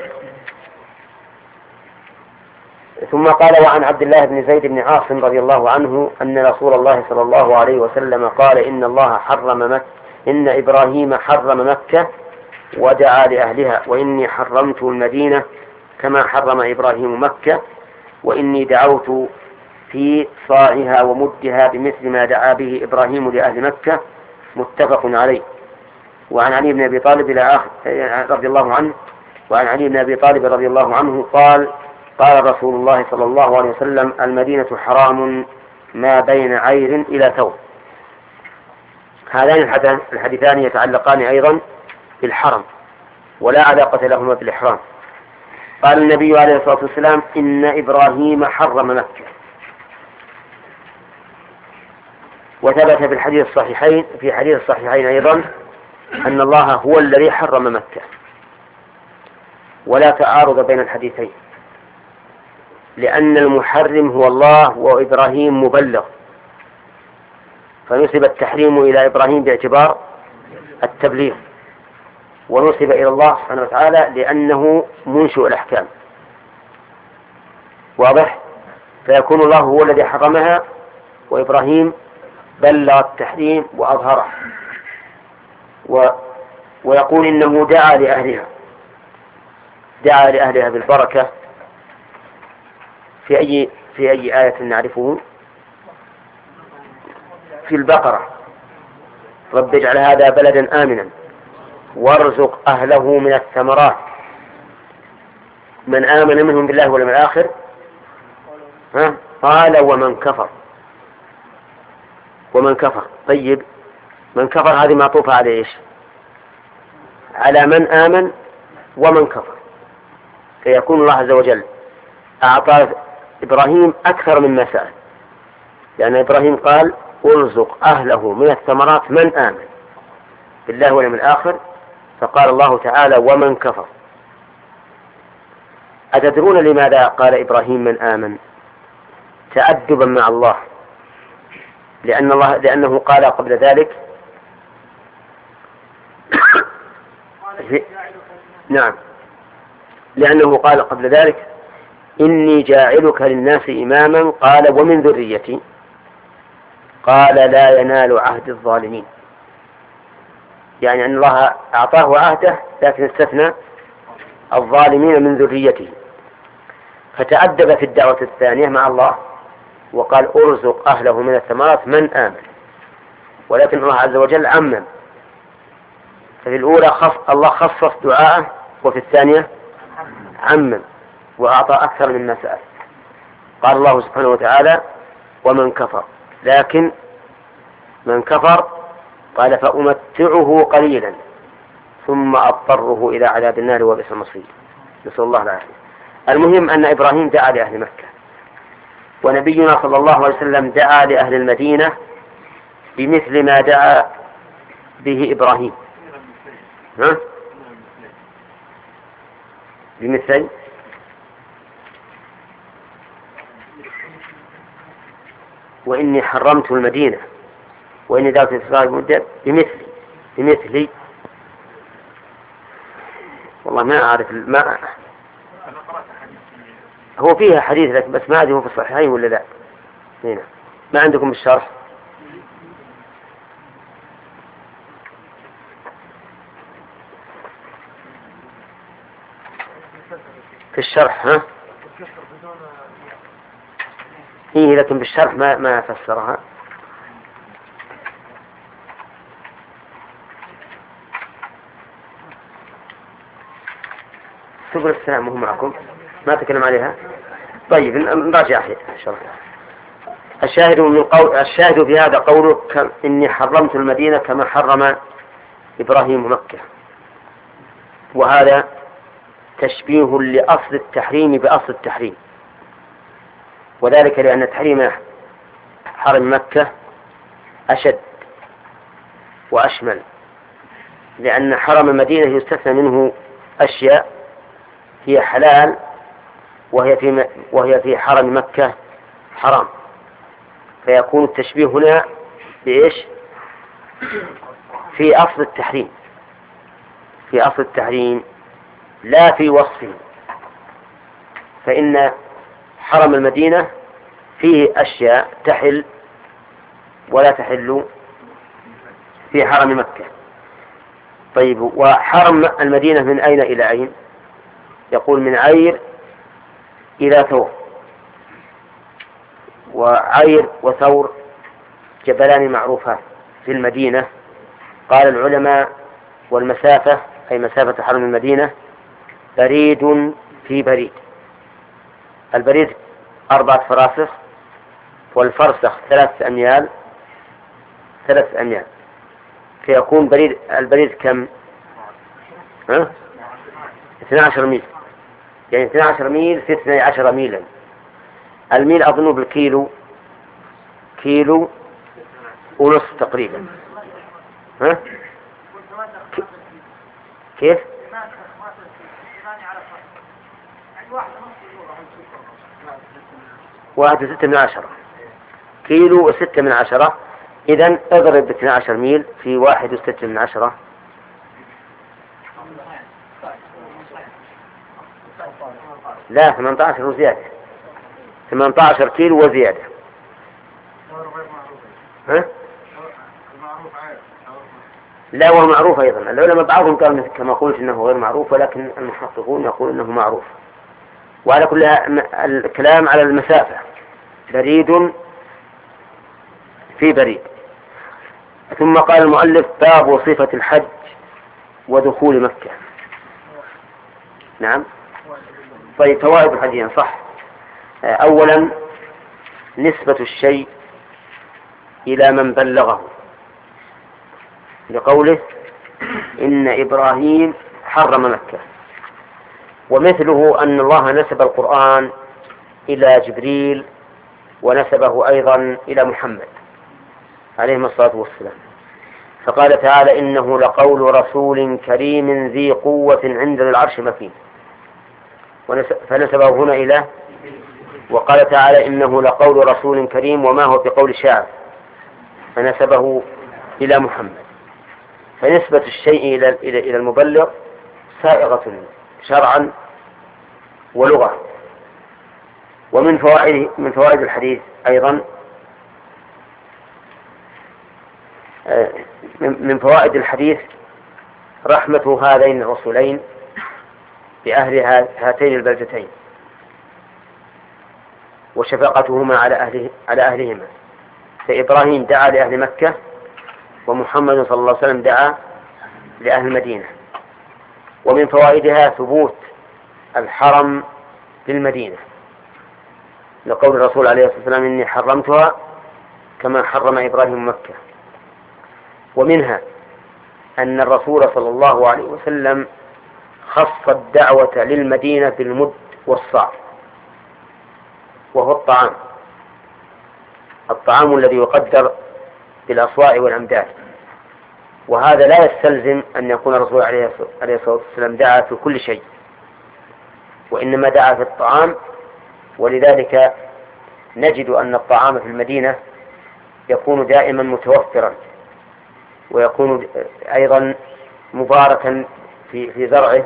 ثم قال: وعن عبد الله بن زيد بن عاصم رضي الله عنه أن رسول الله صلى الله عليه وسلم قال: إن الله حرم مكة، إن إبراهيم حرم مكة ودعا لأهلها، وإني حرمت المدينة كما حرم إبراهيم مكة، وإني دعوت في صاعها ومدها بمثل ما دعا به إبراهيم لأهل مكة. متفق عليه. وعن علي بن أبي طالب إلى آخر رضي الله عنه وعن علي بن أبي طالب رضي الله عنه قال: قال رسول الله صلى الله عليه وسلم: المدينة حرام ما بين عير إلى ثور. هذان الحديثان يتعلقان أيضا بالحرم ولا علاقة لهما بالإحرام. قال النبي عليه الصلاة والسلام: إن إبراهيم حرم مكة. وثبت في الحديث الصحيحين في حديث الصحيحين أيضا أن الله هو الذي حرم مكة، ولا تعارض بين الحديثين، لأن المحرم هو الله وإبراهيم مبلغ، فنسب التحريم إلى إبراهيم باعتبار التبليغ، ونسب إلى الله سبحانه وتعالى لأنه منشئ الأحكام. واضح؟ فيكون الله هو الذي حرمها وإبراهيم بلغ التحريم وأظهره. و... ويقول إنه دعا لأهلها، دعا لأهلها بالبركة في أي في أي آية نعرفه؟ في البقرة: رب اجعل هذا بلدا آمنا وارزق أهله من الثمرات من آمن منهم بالله واليوم الآخر ها قال ومن كفر. ومن كفر. طيب من كفر هذه معطوفة على إيش؟ على من آمن ومن كفر، فيكون الله عز وجل أعطى إبراهيم أكثر مما سأل، لأن إبراهيم قال ارزق أهله من الثمرات من آمن بالله واليوم الآخر، فقال الله تعالى ومن كفر. أتدرون لماذا قال إبراهيم من آمن؟ تأدبا مع الله، لأن الله لأنه قال قبل ذلك نعم لأنه قال قبل ذلك إني جاعلك للناس إماما، قال ومن ذريتي، قال لا ينال عهد الظالمين، يعني أن الله أعطاه عهده لكن استثنى الظالمين من ذريته، فتأدب في الدعوة الثانية مع الله وقال أرزق أهله من الثمرات من آمن، ولكن الله عز وجل عمم، ففي الأولى خص الله خصص دعاءه، وفي الثانية عمم وأعطى أكثر مما سأل. قال الله سبحانه وتعالى ومن كفر، لكن من كفر قال فأمتعه قليلا ثم أضطره إلى عذاب النار وبئس المصير، نسأل الله العافية. المهم أن إبراهيم دعا لأهل مكة، ونبينا صلى الله عليه وسلم دعا لأهل المدينة بمثل ما دعا به إبراهيم. ها؟ بمثل وإني حرمت المدينة وإني دعوت إسرائيل المدة بمثلي بمثلي والله ما أعرف ما هو فيها حديث لكن بس ما أدري هو في الصحيحين ولا لا. هنا ما عندكم الشرح؟ في الشرح ها؟ إيه لكن بالشرح ما ما فسرها. سبل السلام وهو معكم ما تكلم عليها. طيب نراجع الشرح. الشاهد من قول الشاهد في هذا قوله إني حرمت المدينة كما حرم إبراهيم مكة، وهذا تشبيه لأصل التحريم بأصل التحريم، وذلك لأن تحريم حرم مكة أشد وأشمل، لأن حرم المدينة يستثنى منه أشياء هي حلال وهي في وهي في حرم مكة حرام، فيكون التشبيه هنا بإيش؟ في أصل التحريم، في أصل التحريم لا في وصفه، فإن حرم المدينة فيه أشياء تحل ولا تحل في حرم مكة. طيب وحرم المدينة من أين إلى أين؟ يقول من عير إلى ثور، وعير وثور جبلان معروفان في المدينة. قال العلماء والمسافة أي مسافة حرم المدينة بريد في بريد، البريد أربعة فراسخ والفرسخ ثلاث أميال ثلاث أميال، فيكون بريد البريد كم؟ ها؟ اثني عشر ميل، يعني اثني عشر ميل في اثني عشر ميلا. الميل أظن بالكيلو كيلو ونصف تقريبا. ها؟ كيف؟ واحد وستة من عشرة كيلو وستة من عشرة. إذن اضرب باثني عشر ميل في واحد وستة من عشرة، لا ثمانية عشر وزيادة، ثمانية عشر كيلو وزيادة. ها؟ لا هو معروف أيضا. العلماء بعضهم قالوا كما قلت إنه غير معروف، ولكن المحققون يقول إنه معروف. وعلى كل الكلام على المسافة بريد في بريد. ثم قال المؤلف باب صفة الحج ودخول مكة. نعم. طيب فوائد الحج صح. أولا نسبة الشيء إلى من بلغه، لقوله إن إبراهيم حرم مكة. ومثله أن الله نسب القرآن إلى جبريل ونسبه أيضا إلى محمد عليه الصلاة والسلام، فقال تعالى إنه لقول رسول كريم ذي قوة عند العرش مكين، فنسبه هنا إلى. وقال تعالى إنه لقول رسول كريم وما هو بقول شاعر، فنسبه إلى محمد. فنسبة الشيء إلى إلى المبلغ سائغة شرعا ولغة. ومن فوائد من فوائد الحديث أيضا من فوائد الحديث رحمة هذين الرسولين بأهل هاتين البلدتين وشفقتهما على أهله على أهلهما. فإبراهيم دعا لأهل مكة، ومحمد صلى الله عليه وسلم دعا لأهل المدينة. ومن فوائدها ثبوت الحرم بالمدينة، لقول الرسول عليه الصلاة والسلام إني حرمتها كما حرم إبراهيم مكة. ومنها أن الرسول صلى الله عليه وسلم خص الدعوة للمدينة بالمد والصاع، وهو الطعام الطعام الذي يقدر بالأصواع والأمداد. وهذا لا يستلزم أن يكون الرسول عليه الصلاة والسلام دعا في كل شيء، وإنما دعا في الطعام. ولذلك نجد أن الطعام في المدينة يكون دائما متوفرا، ويكون أيضا مباركا في في زرعه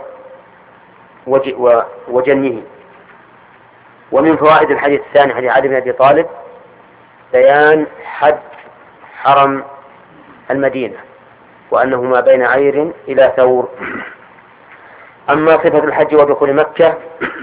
وجنه. ومن فوائد الحديث الثاني حديث علي بن أبي طالب بيان حد حرم المدينة، وأنه ما بين عير إلى ثور. أما صفة الحج ودخول مكة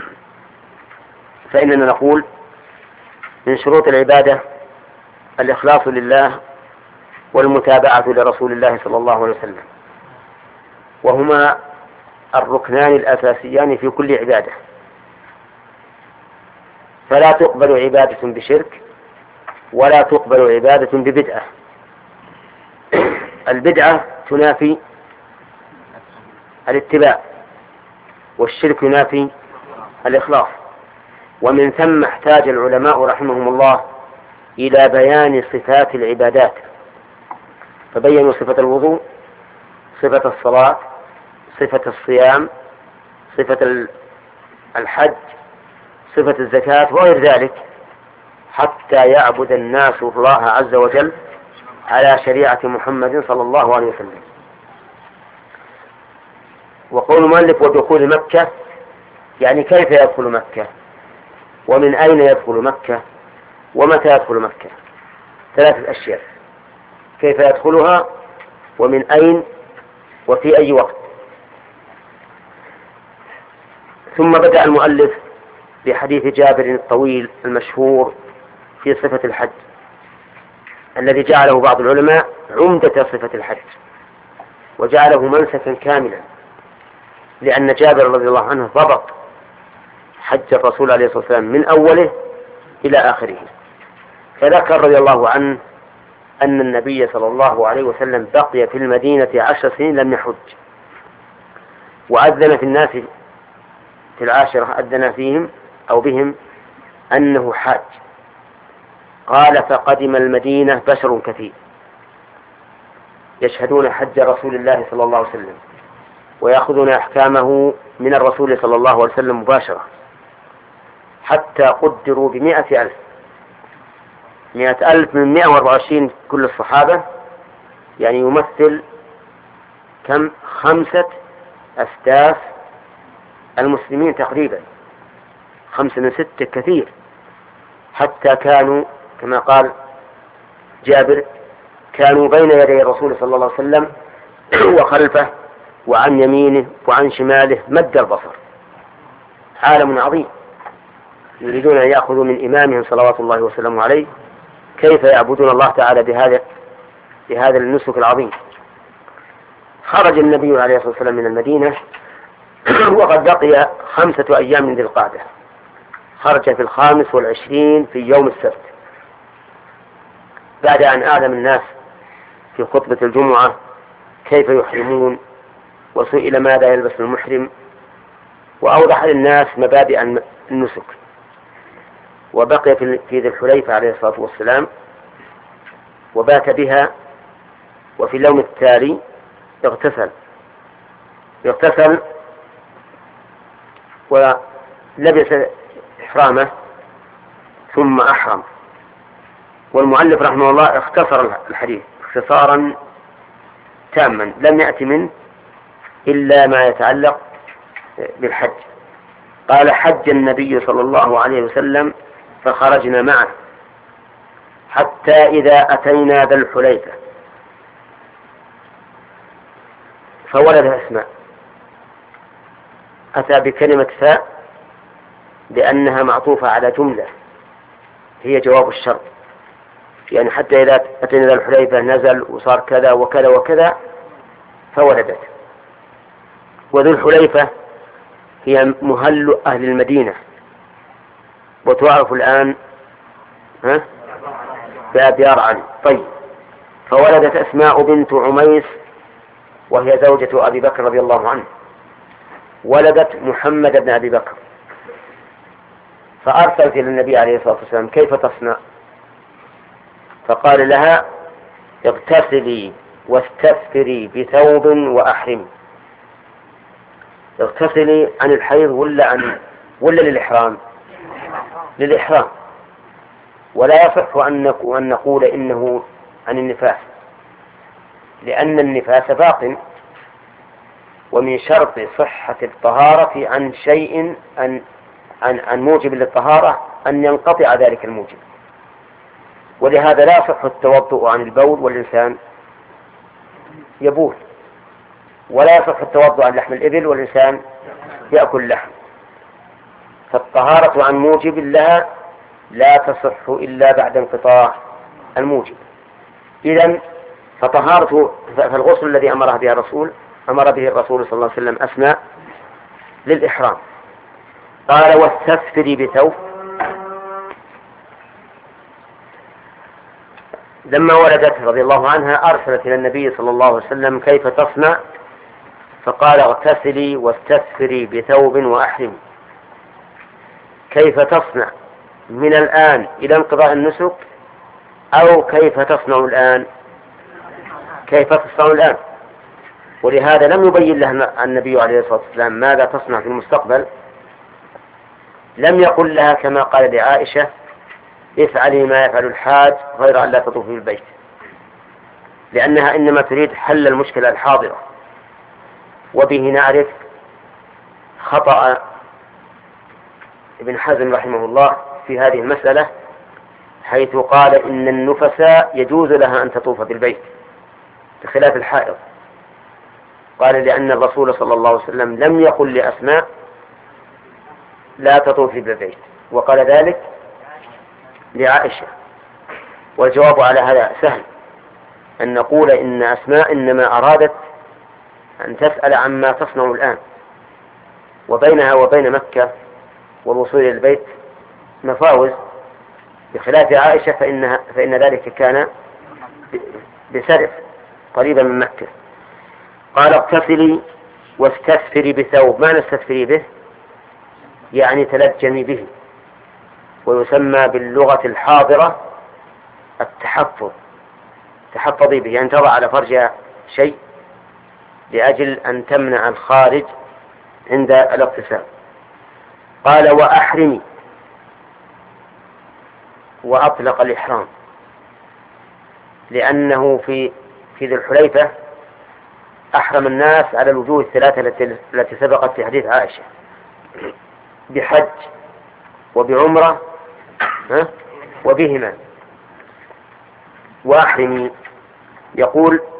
فإننا نقول من شروط العبادة الإخلاص لله والمتابعة لرسول الله صلى الله عليه وسلم، وهما الركنان الأساسيان في كل عبادة. فلا تقبل عبادة بشرك ولا تقبل عبادة ببدعة. البدعة تنافي الاتباع، والشرك ينافي الإخلاص. ومن ثم احتاج العلماء رحمهم الله إلى بيان صفات العبادات، فبينوا صفة الوضوء، صفة الصلاة، صفة الصيام، صفة الحج، صفة الزكاة وغير ذلك، حتى يعبد الناس الله عز وجل على شريعة محمد صلى الله عليه وسلم. وقول مؤلف ودخول مكة يعني كيف يدخل مكة، ومن أين يدخل مكة، ومتى يدخل مكة. ثلاثة أشياء: كيف يدخلها، ومن أين، وفي أي وقت. ثم بدأ المؤلف بحديث جابر الطويل المشهور في صفة الحج، الذي جعله بعض العلماء عمدة صفة الحج، وجعله منسكا كاملا، لأن جابر رضي الله عنه ضبط حج الرسول عليه الصلاة والسلام من أوله إلى آخره. فذكر رضي الله عنه أن النبي صلى الله عليه وسلم بقي في المدينة عشر سنين لم يحج، وأذن في الناس في العاشرة أذن فيهم أو بهم أنه حاج. قال: فقدم المدينة بشر كثير يشهدون حج رسول الله صلى الله عليه وسلم ويأخذون أحكامه من الرسول صلى الله عليه وسلم مباشرة، حتى قدروا بمئة ألف مئة ألف من مئة وأربعة وعشرين كل الصحابة، يعني يمثل كم؟ خمسة أسداس المسلمين تقريبا، خمسة من ستة كثير. حتى كانوا كما قال جابر كانوا بين يدي الرسول صلى الله عليه وسلم وخلفه وعن يمينه وعن شماله مد البصر. عالم عظيم يريدون أن يأخذوا من إمامهم صلوات الله وسلامه عليه كيف يعبدون الله تعالى بهذا بهذا النسك العظيم. خرج النبي عليه الصلاة والسلام من المدينة وقد بقي خمسة أيام من ذي القعدة، خرج في الخامس والعشرين في يوم السبت، بعد أن أعلم الناس في خطبة الجمعة كيف يحرمون، وسئل ماذا يلبس المحرم، وأوضح للناس مبادئ النسك. وبقي في ذي الحليفة عليه الصلاة والسلام وبات بها، وفي اليوم التالي اغتسل اغتسل ولبس إحرامه ثم أحرم. والمؤلف رحمه الله اختصر الحديث اختصارا تاما لم يأتي منه إلا ما يتعلق بالحج. قال: حج النبي صلى الله عليه وسلم فخرجنا معه حتى إذا أتينا ذا الحليفة فولد أسماء. أتى بكلمة فاء لأنها معطوفة على جملة هي جواب الشرط، يعني حتى إذا أتينا ذا الحليفة نزل وصار كذا وكذا وكذا فولدت. وذو الحليفة هي مهل أهل المدينة، وتعرف الآن ها بأبيار علي. طيب، فولدت أسماء بنت عميس وهي زوجة أبي بكر رضي الله عنه، ولدت محمد بن أبي بكر، فأرسلت إلى النبي عليه الصلاة والسلام: كيف تصنع؟ فقال لها: اغتسلي واستثفري بثوب وأحرمي. اغتسلي عن الحيض ولا عن ولا للإحرام؟ للإحرام. ولا يصح أن نقول إنه عن النفاس، لأن النفاس باطن، ومن شرط صحة الطهارة عن شيء عن عن عن موجب للطهارة أن ينقطع ذلك الموجب. ولهذا لا يصح التوضؤ عن البول والإنسان يبول، ولا يصح التوضؤ عن لحم الإبل والإنسان يأكل لحم. فالطهارة عن موجب لها لا تصح إلا بعد انقطاع الموجب. إذن فطهارته فالغسل الذي أمر به الرسول أمر به الرسول صلى الله عليه وسلم أسماء للإحرام. قال: واستثفري بثوب. لما ولدت رضي الله عنها أرسلت إلى النبي صلى الله عليه وسلم: كيف تصنع؟ فقال: اغتسلي واستثفري بثوب وأحرمي. كيف تصنع من الآن إلى انقضاء النسك، أو كيف تصنع الآن؟ كيف تصنع الآن. ولهذا لم يبين لها النبي عليه الصلاة والسلام ماذا تصنع في المستقبل. لم يقل لها كما قال لعائشة: افعلي ما يفعل الحاج غير أن لا تطوفي بالبيت، لأنها إنما تريد حل المشكلة الحاضرة. وبه نعرف خطأ ابن حزم رحمه الله في هذه المسألة، حيث قال إن النفساء يجوز لها أن تطوف بالبيت بخلاف الحائض. قال: لأن الرسول صلى الله عليه وسلم لم يقل لأسماء لا تطوفي بالبيت، وقال ذلك لعائشة. والجواب على هذا سهل، أن نقول إن أسماء إنما أرادت أن تسأل عما تصنع الآن، وبينها وبين مكة والوصول إلى البيت مفاوز، بخلاف عائشة فإنها فإن ذلك كان بسرف قريبا من مكة. قال: اغتسلي واستثفري بثوب. ما نستثفري به؟ يعني تلجمي به، ويسمى باللغة الحاضرة التحفظ. تحفظي به يعني تضع على فرجها شيء لأجل أن تمنع الخارج عند الاغتسال. قال: وأحرمي. وأطلق الإحرام لأنه في في ذي الحليفة أحرم الناس على الوجوه الثلاثة التي سبقت في حديث عائشة: بحج وبعمرة وبهما. وأحرمي يقول